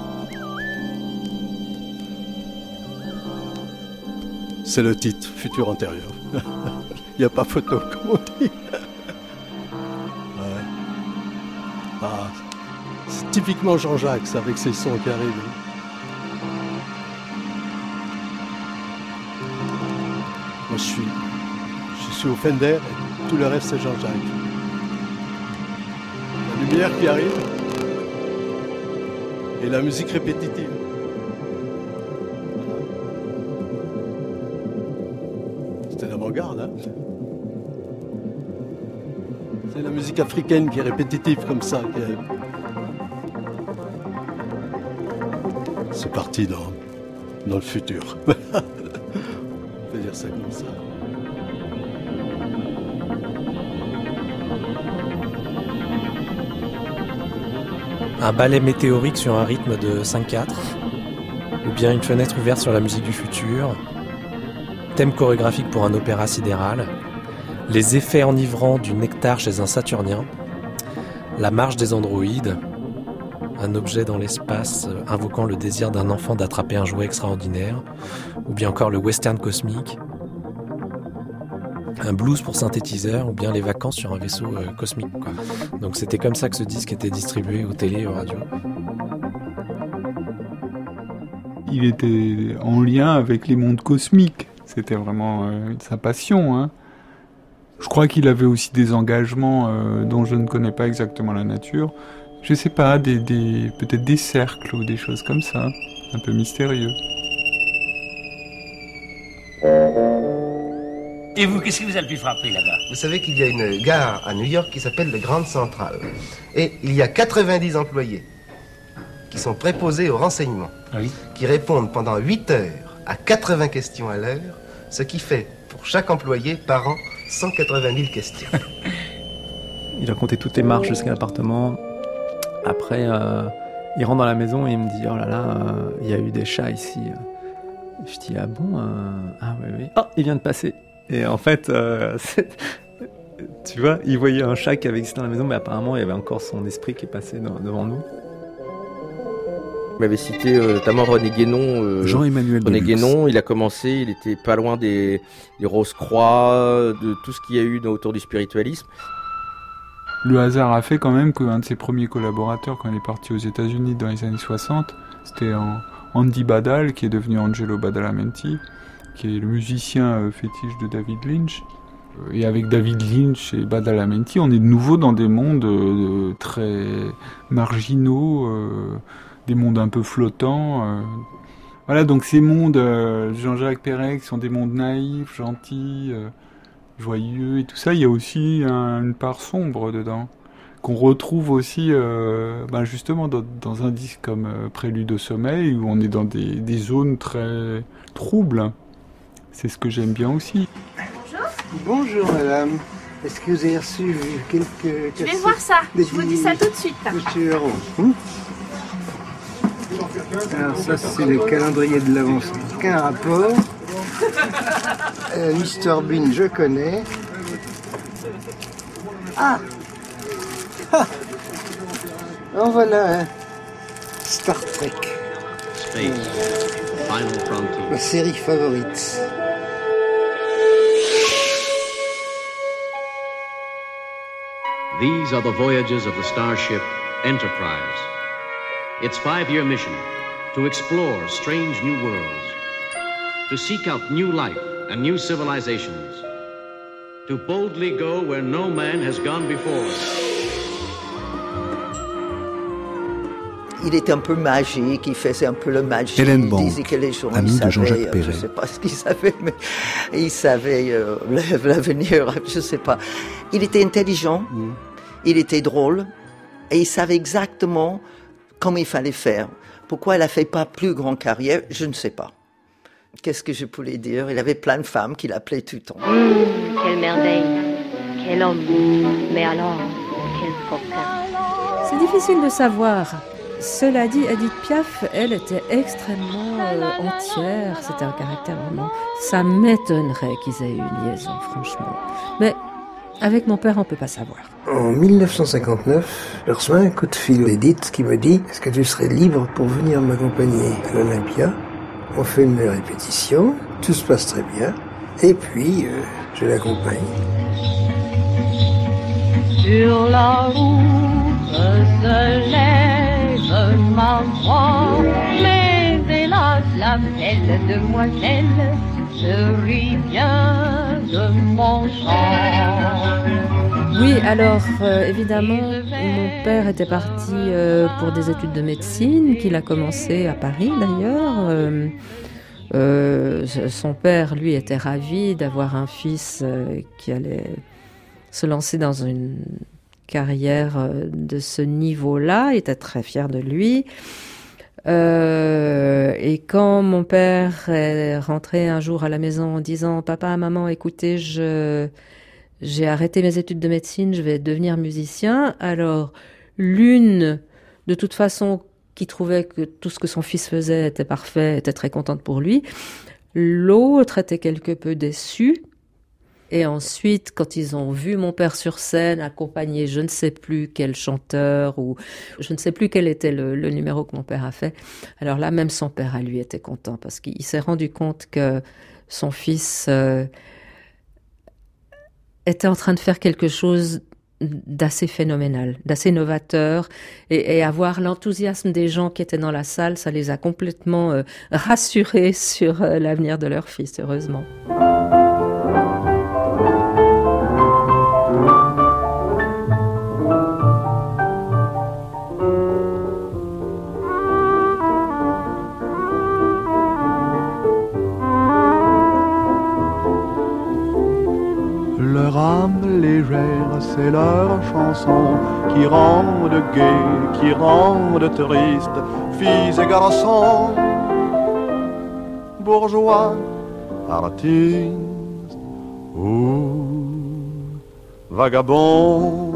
C'est le titre, Futur antérieur. Il n'y a pas photo, comme on dit. Ouais. Ah, c'est typiquement Jean-Jacques, ça, avec ses sons qui arrivent. Moi, je suis, je suis au Fender et tout le reste, c'est Jean-Jacques. La lumière qui arrive et la musique répétitive. C'était l'avant-garde, hein. C'est la musique africaine qui est répétitive comme ça. Qui est... C'est parti dans, dans le futur. On peut dire ça comme ça. Un ballet météorique sur un rythme de cinq quatre, ou bien une fenêtre ouverte sur la musique du futur, thème chorégraphique pour un opéra sidéral, les effets enivrants du nectar chez un saturnien, la marche des androïdes, un objet dans l'espace invoquant le désir d'un enfant d'attraper un jouet extraordinaire, ou bien encore le western cosmique, un blues pour synthétiseur, ou bien les vacances sur un vaisseau euh, cosmique, quoi. Donc c'était comme ça que ce disque était distribué aux télé et aux radios. Il était en lien avec les mondes cosmiques. C'était vraiment euh, sa passion, hein. Je crois qu'il avait aussi des engagements euh, dont je ne connais pas exactement la nature. Je sais pas, des, des, peut-être des cercles ou des choses comme ça, un peu mystérieux. Et vous, qu'est-ce qui vous a le plus frappé là-bas? Vous savez qu'il y a une gare à New York qui s'appelle le Grand Central. Et il y a quatre-vingt-dix employés qui sont préposés au renseignement, oui, qui répondent pendant huit heures à quatre-vingts questions à l'heure, ce qui fait, pour chaque employé par an, cent quatre-vingt mille questions. Il a compté toutes les marches jusqu'à l'appartement. Après, euh, il rentre dans la maison et il me dit « Oh là là, euh, il y a eu des chats ici. » Je dis « Ah bon euh, Ah oui, oui. Oh, il vient de passer. » Et en fait, euh, tu vois, il voyait un chat qui avait existé dans la maison, mais apparemment, il y avait encore son esprit qui est passé dans, devant nous. Il m'avait cité euh, notamment René Guénon. Euh, Jean-Emmanuel René Deluxe. Guénon, il a commencé, il était pas loin des, des Rose-Croix, de tout ce qu'il y a eu autour du spiritualisme. Le hasard a fait quand même qu'un de ses premiers collaborateurs, quand il est parti aux États-Unis dans les années soixante, c'était Andy Badal, qui est devenu Angelo Badalamenti, qui est le musicien euh, fétiche de David Lynch. Et avec David Lynch et Badalamenti, on est de nouveau dans des mondes euh, très marginaux, euh, des mondes un peu flottants. Euh. Voilà, donc ces mondes, euh, Jean-Jacques Perec, sont des mondes naïfs, gentils, euh, joyeux et tout ça. Il y a aussi un, une part sombre dedans, qu'on retrouve aussi euh, ben justement dans, dans un disque comme euh, Prélude au sommeil, où on est dans des, des zones très troubles. C'est ce que j'aime bien aussi. Bonjour. Bonjour madame. Est-ce que vous avez reçu quelques... Je vais voir ça. Je vous dis ça tout de suite. Monsieur Héron. Hum Alors ça c'est le calendrier de l'Avent, aucun rapport. Euh, Mister Bean, je connais. Ah, ah. En voilà un. Star Trek. Space. Final Frontier. Ma série favorite. These are the voyages of the starship Enterprise. Its five-year mission, to explore strange new worlds, to seek out new life and new civilizations, to boldly go where no man has gone before. Il était un peu magique, il faisait un peu le magique. Hélène Banque, il disait que les gens, amie savaient, de Jean-Jacques Perret. Je ne sais pas ce qu'il savait, mais il savait euh, l'avenir, je ne sais pas. Il était intelligent, mmh. il était drôle, et il savait exactement comment il fallait faire. Pourquoi il n'a fait pas plus grande carrière, je ne sais pas. Qu'est-ce que je pourrais dire? Il avait plein de femmes qu'il appelait tout le temps. Mmh, quelle merveille, quel homme, mais alors, quel coquin. C'est difficile de savoir. Cela dit, Edith Piaf, elle était extrêmement euh, entière. C'était un caractère vraiment... Ça m'étonnerait qu'ils aient eu une liaison, franchement. Mais avec mon père, on peut pas savoir. En dix-neuf cent cinquante-neuf, je reçois un coup de fil d'Edith qui me dit « Est-ce que tu serais libre pour venir m'accompagner à l'Olympia ?» On fait une répétition, tout se passe très bien, et puis euh, je l'accompagne. Sur la route se lève ma voix, mais hélas la belle demoiselle se rit bien de mon chant. Oui, alors euh, évidemment, mon père était parti euh, pour des études de médecine, qu'il a commencé à Paris d'ailleurs. Euh, euh, son père, lui, était ravi d'avoir un fils euh, qui allait se lancer dans une carrière de ce niveau-là. Il était très fier de lui. Euh, et quand mon père est rentré un jour à la maison en disant « Papa, maman, écoutez, je, j'ai arrêté mes études de médecine, je vais devenir musicien », alors l'une, de toute façon, qui trouvait que tout ce que son fils faisait était parfait, était très contente pour lui. L'autre était quelque peu déçue. Et ensuite, quand ils ont vu mon père sur scène, accompagner je ne sais plus quel chanteur, ou je ne sais plus quel était le, le numéro que mon père a fait, alors là, même son père, à lui, était content, parce qu'il s'est rendu compte que son fils euh, était en train de faire quelque chose d'assez phénoménal, d'assez novateur, et, et avoir l'enthousiasme des gens qui étaient dans la salle, ça les a complètement euh, rassurés sur euh, l'avenir de leur fils, heureusement. Leur âme légère, c'est leur chanson qui rendent gai, qui rendent triste, filles et garçons, bourgeois, artistes ou vagabonds.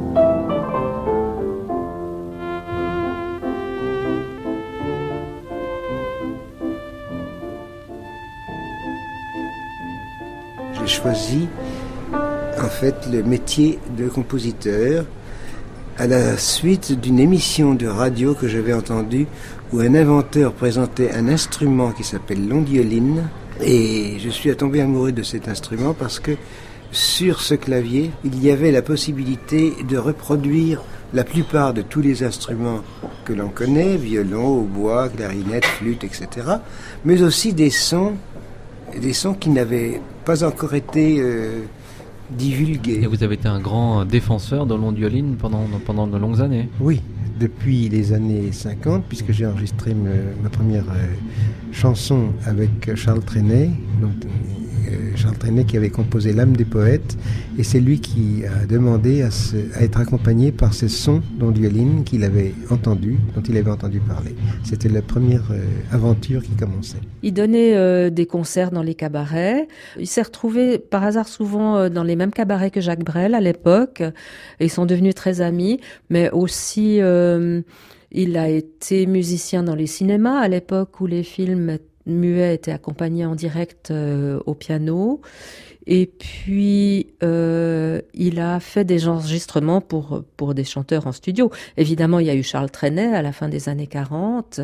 J'ai choisi en fait le métier de compositeur à la suite d'une émission de radio que j'avais entendue où un inventeur présentait un instrument qui s'appelle l'ondioline, et je suis tombé amoureux de cet instrument parce que sur ce clavier il y avait la possibilité de reproduire la plupart de tous les instruments que l'on connaît, violon, hautbois, clarinette, flûte, et cetera, mais aussi des sons, des sons qui n'avaient pas encore été euh, divulgués. Et vous avez été un grand défenseur de l'ondioline pendant, pendant de longues années. Oui, depuis les années cinquante, puisque j'ai enregistré me, ma première euh, chanson avec Charles Trenet, donc, euh, Charles Trenet qui avait composé L'âme des poètes, et c'est lui qui a demandé à, se, à être accompagné par ces sons d'ondioline qu'il avait entendus, dont il avait entendu parler. C'était la première euh, aventure qui commençait. Il donnait euh, des concerts dans les cabarets. Il s'est retrouvé par hasard souvent euh, dans les mêmes cabarets que Jacques Brel à l'époque. Et ils sont devenus très amis, mais aussi euh, il a été musicien dans les cinémas à l'époque où les films muets étaient accompagnés en direct euh, au piano. Et puis, euh, il a fait des enregistrements pour, pour des chanteurs en studio. Évidemment, il y a eu Charles Trenet à la fin des années quarante.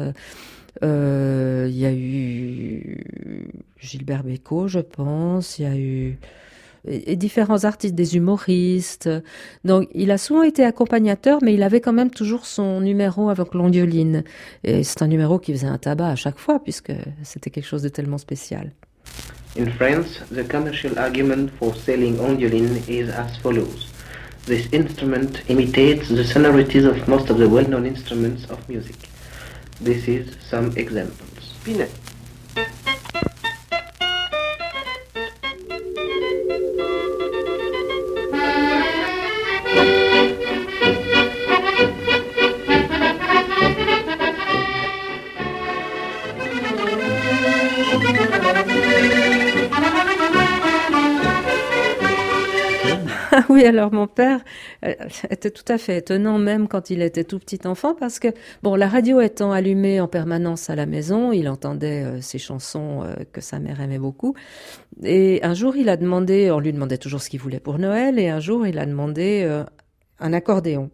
Euh, il y a eu Gilbert Bécaud, je pense. Il y a eu et, et différents artistes, des humoristes. Donc, il a souvent été accompagnateur, mais il avait quand même toujours son numéro avec l'ondioline. Et c'est un numéro qui faisait un tabac à chaque fois, puisque c'était quelque chose de tellement spécial. In France, the commercial argument for selling ondioline is as follows. This instrument imitates the sonorities of most of the well-known instruments of music. This is some examples. Pinet. Oui, Oui, alors mon père euh, était tout à fait étonnant, même quand il était tout petit enfant, parce que, bon, la radio étant allumée en permanence à la maison, il entendait euh, ces chansons euh, que sa mère aimait beaucoup. Et un jour, il a demandé, on lui demandait toujours ce qu'il voulait pour Noël, et un jour, il a demandé euh, un accordéon.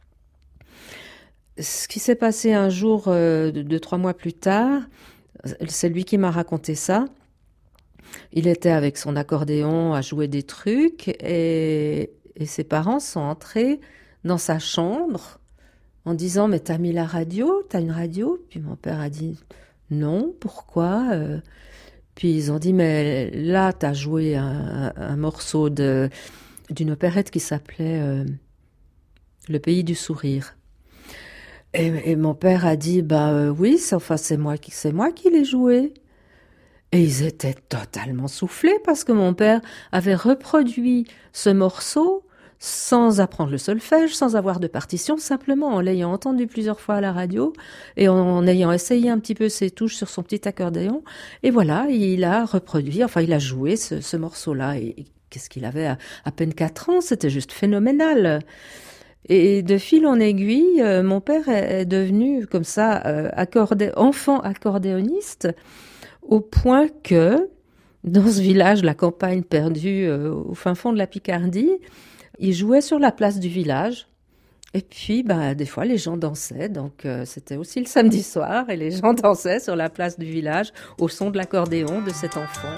Ce qui s'est passé un jour, euh, deux, trois mois plus tard, c'est lui qui m'a raconté ça. Il était avec son accordéon à jouer des trucs et, et ses parents sont entrés dans sa chambre en disant « Mais t'as mis la radio? T'as une radio ?» Puis mon père a dit « Non, pourquoi ?» Puis ils ont dit « Mais là, t'as joué un, un morceau de, d'une opérette qui s'appelait euh, « Le pays du sourire ». Et, et mon père a dit, bah euh, oui, c'est, enfin, c'est moi qui, c'est moi qui l'ai joué. Et ils étaient totalement soufflés parce que mon père avait reproduit ce morceau sans apprendre le solfège, sans avoir de partition, simplement en l'ayant entendu plusieurs fois à la radio et en, en ayant essayé un petit peu ses touches sur son petit accordéon. Et voilà, il a reproduit, enfin, il a joué ce, ce morceau-là. Et, et qu'est-ce qu'il avait à, à peine quatre ans? C'était juste phénoménal. Et de fil en aiguille, euh, mon père est, est devenu comme ça euh, accordé, enfant accordéoniste, au point que dans ce village, la campagne perdue euh, au fin fond de la Picardie, il jouait sur la place du village. Et puis, bah, des fois, les gens dansaient. Donc, euh, c'était aussi le samedi soir, et les gens dansaient sur la place du village au son de l'accordéon de cet enfant.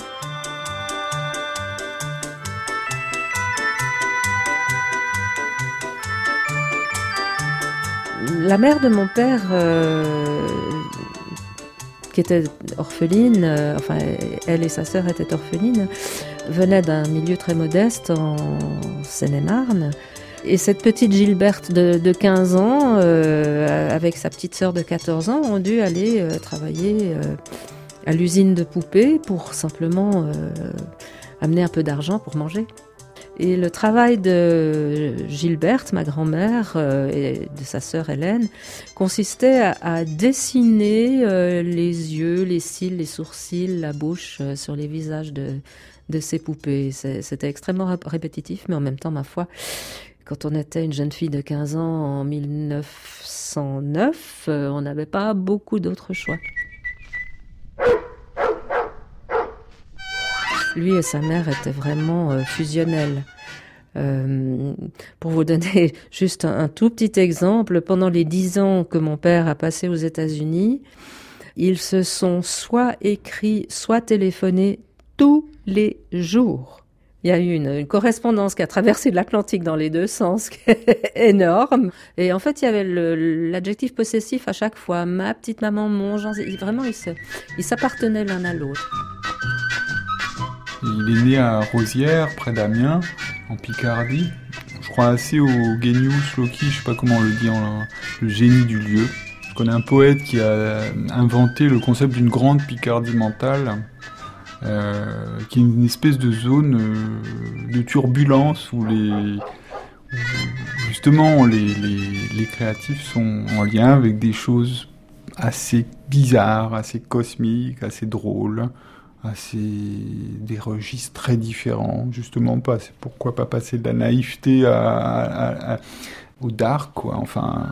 La mère de mon père, euh, qui était orpheline, euh, enfin elle et sa sœur étaient orphelines, venait d'un milieu très modeste en Seine-et-Marne. Et cette petite Gilberte de, de quinze ans, euh, avec sa petite sœur de quatorze ans, ont dû aller euh, travailler euh, à l'usine de poupées pour simplement euh, amener un peu d'argent pour manger. Et le travail de Gilberte, ma grand-mère, euh, et de sa sœur Hélène, consistait à, à dessiner euh, les yeux, les cils, les sourcils, la bouche euh, sur les visages de, de ces poupées. C'est, c'était extrêmement répétitif, mais en même temps, ma foi, quand on était une jeune fille de quinze ans en mille neuf cent neuf, euh, on n'avait pas beaucoup d'autres choix. Lui et sa mère étaient vraiment euh, fusionnels. Euh, pour vous donner juste un, un tout petit exemple, pendant les dix ans que mon père a passé aux États-Unis, ils se sont soit écrits, soit téléphonés tous les jours. Il y a eu une, une correspondance qui a traversé l'Atlantique dans les deux sens, qui est énorme. Et en fait, il y avait le, l'adjectif possessif à chaque fois. Ma petite maman, mon Jean, vraiment, ils, se, ils s'appartenaient l'un à l'autre. Il est né à Rosières, près d'Amiens, en Picardie. Je crois assez au genius loci, je sais pas comment on le dit, en, le génie du lieu. Je connais un poète qui a inventé le concept d'une grande Picardie mentale, euh, qui est une espèce de zone euh, de turbulence où les, où justement les, les, les créatifs sont en lien avec des choses assez bizarres, assez cosmiques, assez drôles. C'est des registres très différents, justement pas. C'est pourquoi pas passer de la naïveté à, à, à, au dark, quoi. Enfin.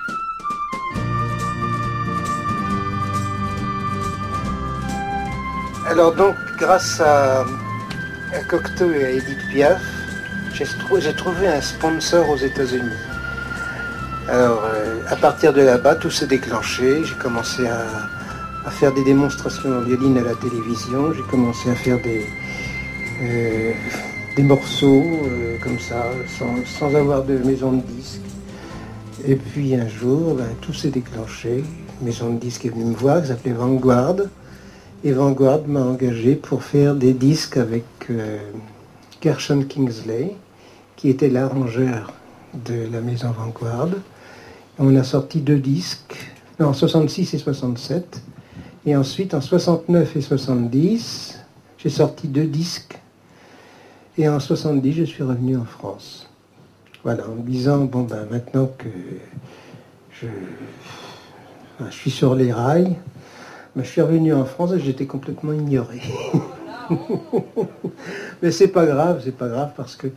Alors donc, grâce à, à Cocteau et à Edith Piaf, j'ai, trou- j'ai trouvé un sponsor aux États-Unis. Alors, euh, à partir de là-bas, tout s'est déclenché. J'ai commencé à à faire des démonstrations en violine à la télévision. J'ai commencé à faire des, euh, des morceaux euh, comme ça, sans, sans avoir de maison de disques. Et puis un jour, ben, tout s'est déclenché. Une maison de disques est venue me voir, qui s'appelait Vanguard. Et Vanguard m'a engagé pour faire des disques avec euh, Gershon Kingsley, qui était l'arrangeur de la maison Vanguard. On a sorti deux disques, en soixante-six et soixante-sept. Et ensuite, en soixante-neuf et soixante-dix, j'ai sorti deux disques. Et en soixante-dix, je suis revenu en France. Voilà, en me disant, bon ben maintenant que je, enfin, je suis sur les rails, ben, je suis revenu en France et j'étais complètement ignoré. Mais c'est pas grave, c'est pas grave parce que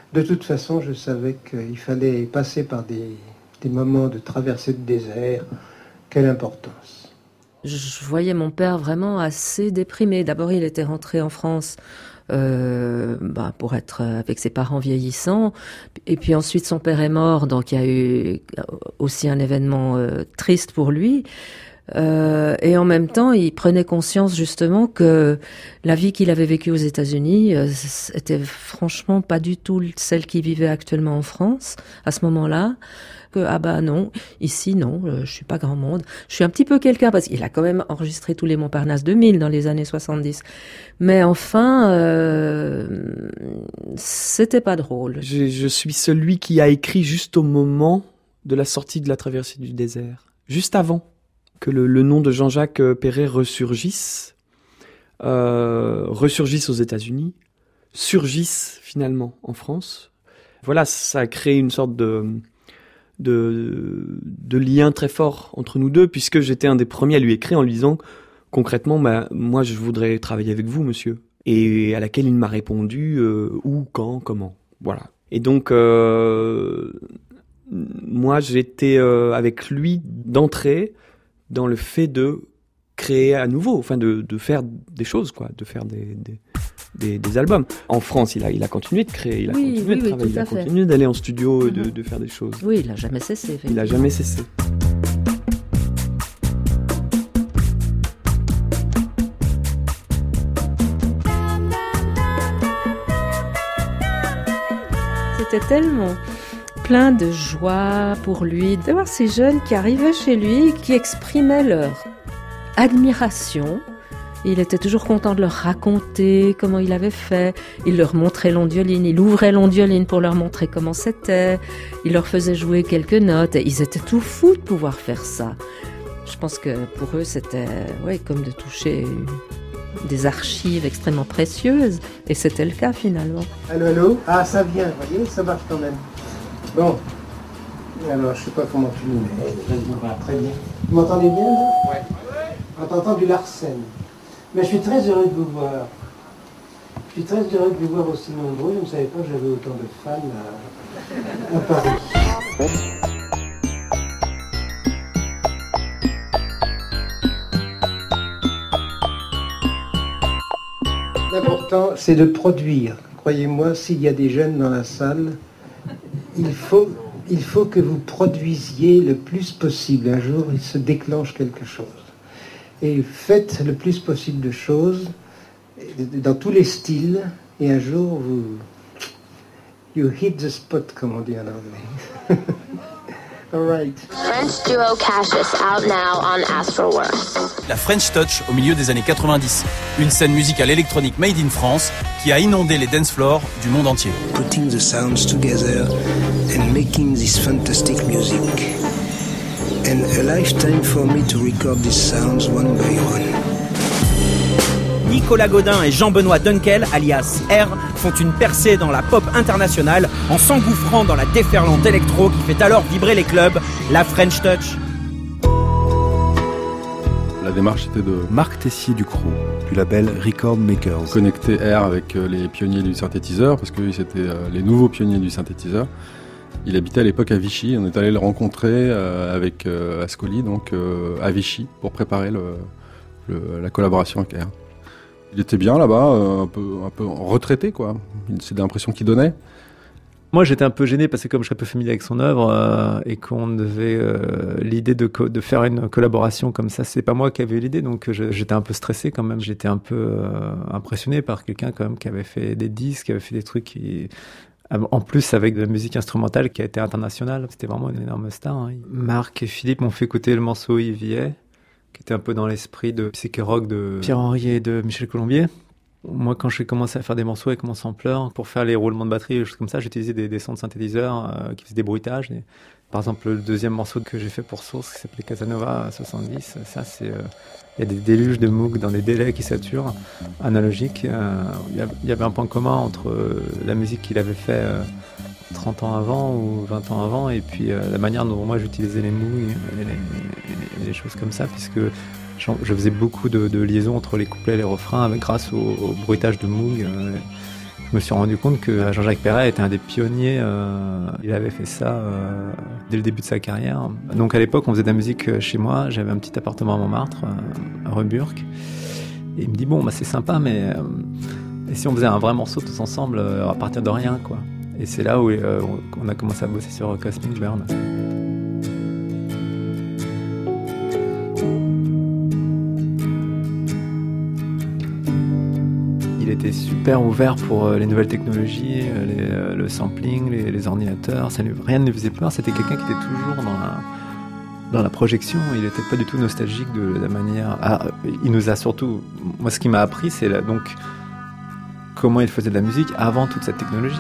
De toute façon, je savais qu'il fallait passer par des, des moments de traversée de désert. Quelle importance. Je voyais mon père vraiment assez déprimé. D'abord, il était rentré en France euh, bah, pour être avec ses parents vieillissants. Et puis ensuite, son père est mort, donc il y a eu aussi un événement euh, triste pour lui. Euh, et en même temps, il prenait conscience justement que la vie qu'il avait vécue aux États-Unis euh, était franchement pas du tout celle qu'il vivait actuellement en France à ce moment-là. Que ah bah non, ici non, euh, je suis pas grand monde. Je suis un petit peu quelqu'un parce qu'il a quand même enregistré tous les Montparnasse deux mille dans les années soixante-dix. Mais enfin, euh, c'était pas drôle. Je, je suis celui qui a écrit juste au moment de la sortie de La Traversée du désert, juste avant que le, le nom de Jean-Jacques Perret ressurgisse, euh, ressurgisse aux États-Unis, surgisse finalement en France. Voilà, ça a créé une sorte de, de, de lien très fort entre nous deux, puisque j'étais un des premiers à lui écrire en lui disant concrètement, bah, moi je voudrais travailler avec vous, monsieur. Et à laquelle il m'a répondu euh, où, quand, comment. Voilà. Et donc, euh, moi j'étais euh, avec lui d'entrée dans le fait de créer à nouveau, enfin de, de faire des choses, quoi, de faire des, des, des, des albums. En France, il a, il a continué de créer, il a oui, continué oui, de travailler, oui, il a fait. continué d'aller en studio et mm-hmm. de, de faire des choses. Oui, il n'a jamais cessé. Il n'a jamais cessé. C'était tellement plein de joie pour lui d'avoir ces jeunes qui arrivaient chez lui, qui exprimaient leur admiration. Il était toujours content de leur raconter comment il avait fait. Il leur montrait l'ondioline, il ouvrait l'ondioline pour leur montrer comment c'était. Il leur faisait jouer quelques notes et ils étaient tout fous de pouvoir faire ça. Je pense que pour eux, c'était ouais, comme de toucher des archives extrêmement précieuses. Et c'était le cas finalement. Allô, allô ? Ah, ça vient, vous voyez, ça marche quand même. Bon, alors je sais pas comment tu nous mets. Très bien. Vous m'entendez bien là ? Ouais. On t'entend du Larsen. Mais je suis très heureux de vous voir. Je suis très heureux de vous voir aussi nombreux. Je ne savais pas que j'avais autant de fans à, à Paris. L'important, c'est de produire. Croyez-moi, s'il y a des jeunes dans la salle, il faut, il faut que vous produisiez le plus possible. Un jour, il se déclenche quelque chose. Et faites le plus possible de choses dans tous les styles. Et un jour, vous... You hit the spot, comme on dit en anglais. All right. French duo Cassius out now on Astroworld. La French Touch au milieu des années quatre-vingt-dix. Une scène musicale électronique made in France qui a inondé les dance floors du monde entier. Putting the sounds together and making this fantastic music. And a lifetime for me to record these sounds one by one. Nicolas Godin et Jean-Benoît Dunkel, alias R, font une percée dans la pop internationale en s'engouffrant dans la déferlante électro qui fait alors vibrer les clubs, la French Touch. La démarche était de Marc Tessier du Crew, du label Record Makers. Connecter R avec les pionniers du synthétiseur, parce que c'était les nouveaux pionniers du synthétiseur. Il habitait à l'époque à Vichy, on est allé le rencontrer euh, avec euh, Ascoli, donc euh, à Vichy, pour préparer le, le, la collaboration avec R. Il était bien là-bas, euh, un peu, un peu retraité, quoi. C'est l'impression qu'il donnait. Moi, j'étais un peu gêné parce que comme je suis un peu familier avec son œuvre euh, et qu'on devait euh, l'idée de, co- de faire une collaboration comme ça, c'est pas moi qui avais eu l'idée, donc je, j'étais un peu stressé quand même. J'étais un peu euh, impressionné par quelqu'un quand même qui avait fait des disques, qui avait fait des trucs qui... En plus, avec de la musique instrumentale qui a été internationale, c'était vraiment une énorme star. Hein. Marc et Philippe m'ont fait écouter le morceau Yves Villet, qui était un peu dans l'esprit de psyché rock de Pierre-Henri et de Michel Colombier. Moi, quand j'ai commencé à faire des morceaux avec mon sampler, pour faire les roulements de batterie et des choses comme ça, j'utilisais des, des sons de synthétiseurs euh, qui faisaient des bruitages. Et, par exemple, le deuxième morceau que j'ai fait pour Source, qui s'appelait Casanova soixante-dix, ça, c'est... Il euh, y a des déluges de Moog dans des délais qui saturent, analogiques. Il euh, y, y avait un point commun entre euh, la musique qu'il avait fait euh, trente ans avant ou vingt ans avant, et puis euh, la manière dont moi j'utilisais les Moog et, et, et, et des choses comme ça, puisque je faisais beaucoup de, de liaisons entre les couplets et les refrains avec, grâce au, au bruitage de Moog. Euh, je me suis rendu compte que Jean-Jacques Perret était un des pionniers. Euh, il avait fait ça euh, dès le début de sa carrière. Donc à l'époque, on faisait de la musique chez moi. J'avais un petit appartement à Montmartre, euh, à Reburg. Et il me dit, bon, bah, c'est sympa, mais euh, et si on faisait un vrai morceau tous ensemble euh, à partir de rien, quoi. Et c'est là où euh, on a commencé à bosser sur Cosmic Burn. Il était super ouvert pour les nouvelles technologies, les, le sampling, les, les ordinateurs. Ça lui, rien ne lui faisait peur. C'était quelqu'un qui était toujours dans la, dans la projection. Il n'était pas du tout nostalgique de la manière. Ah, il nous a surtout. Moi, ce qui m'a appris, c'est là, donc comment il faisait de la musique avant toute cette technologie.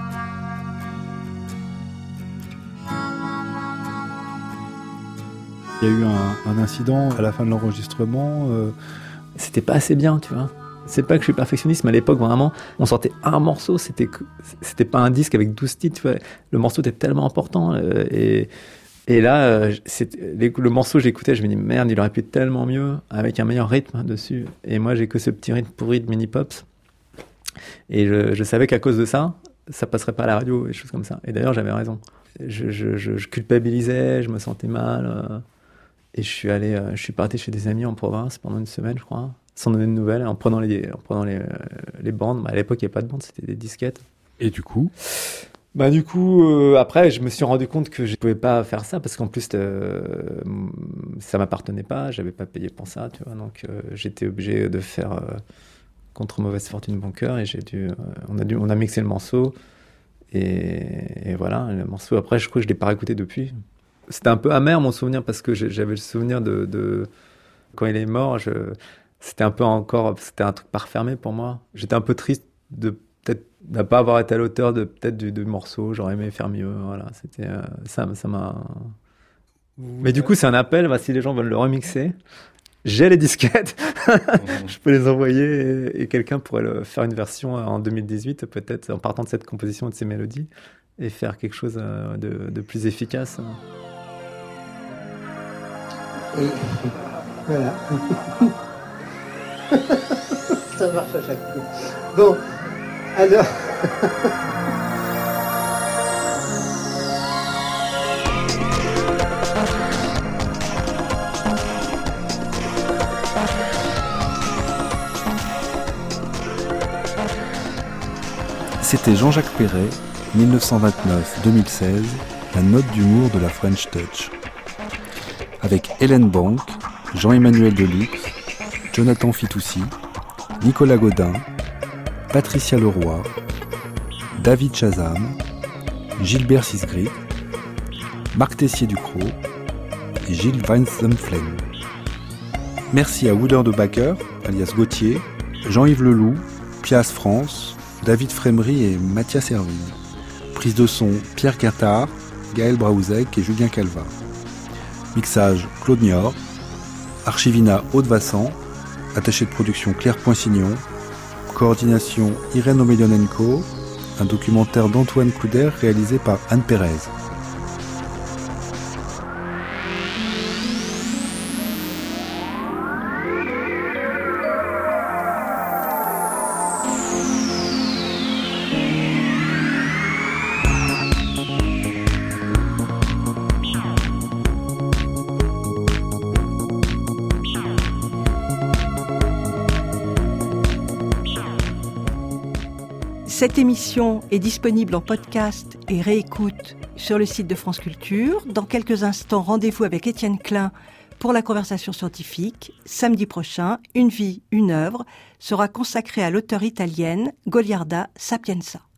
Il y a eu un, un incident à la fin de l'enregistrement. Euh... C'était pas assez bien, tu vois. C'est pas que je suis perfectionniste, mais à l'époque, vraiment, on sortait un morceau, c'était, c'était pas un disque avec douze titres, tu vois. Le morceau était tellement important. Euh, et, et là, euh, c'est, les, le morceau, j'écoutais, je me dis, merde, il aurait pu être tellement mieux, avec un meilleur rythme dessus. Et moi, j'ai que ce petit rythme pourri de Mini Pops. Et je, je savais qu'à cause de ça, ça passerait pas à la radio, et des choses comme ça. Et d'ailleurs, j'avais raison. Je, je, je, je culpabilisais, je me sentais mal. Euh, et je suis allé, euh, je suis parti chez des amis en province pendant une semaine, je crois. Sans donner de nouvelles, en prenant les, en prenant les, les bandes. Bah, à l'époque, il n'y avait pas de bandes, c'était des disquettes. Et du coup Bah du coup, euh, après, je me suis rendu compte que je ne pouvais pas faire ça, parce qu'en plus, euh, ça ne m'appartenait pas, je n'avais pas payé pour ça, tu vois. Donc, euh, j'étais obligé de faire euh, contre mauvaise fortune bon cœur, et j'ai dû, euh, on, a dû, on a mixé le morceau, et, et voilà, le morceau, après, je crois que je ne l'ai pas réécouté depuis. C'était un peu amer, mon souvenir, parce que j'avais le souvenir de... de quand il est mort, je... C'était un peu encore, c'était un truc pas refermé pour moi. J'étais un peu triste de peut-être ne pas avoir été à l'auteur de peut-être du, du morceau. J'aurais aimé faire mieux. Voilà, c'était euh, ça, ça m'a. Mais du coup, c'est un appel. Bah, si les gens veulent le remixer, j'ai les disquettes. Je peux les envoyer et, et quelqu'un pourrait le, faire une version en deux mille dix-huit, peut-être en partant de cette composition et de ces mélodies, et faire quelque chose de, de plus efficace. Et voilà. Ça marche à chaque coup. Bon, alors... C'était Jean-Jacques Perret, dix-neuf cent vingt-neuf à deux mille seize, la note d'humour de la French Touch. Avec Hélène Banque, Jean-Emmanuel Delix, Jonathan Fitoussi, Nicolas Godin, Patricia Leroy, David Chazam, Gilbert Sisgrit, Marc Tessier-Ducrot et Gilles Weinzempflen. Merci à Wouter de Backer, alias Gauthier, Jean-Yves Leloup, Pias France, David Frémery et Mathias Herville. Prise de son Pierre Quintard, Gaël Braouzek et Julien Calva. Mixage Claude Niort. Archivina Haute-Vassan. Attaché de production Claire Poinsignon. Coordination Irène Omedionenko. Un documentaire d'Antoine Couder réalisé par Anne Pérez. Cette émission est disponible en podcast et réécoute sur le site de France Culture. Dans quelques instants, rendez-vous avec Étienne Klein pour la conversation scientifique. Samedi prochain, Une vie, une œuvre sera consacrée à l'auteure italienne Goliarda Sapienza.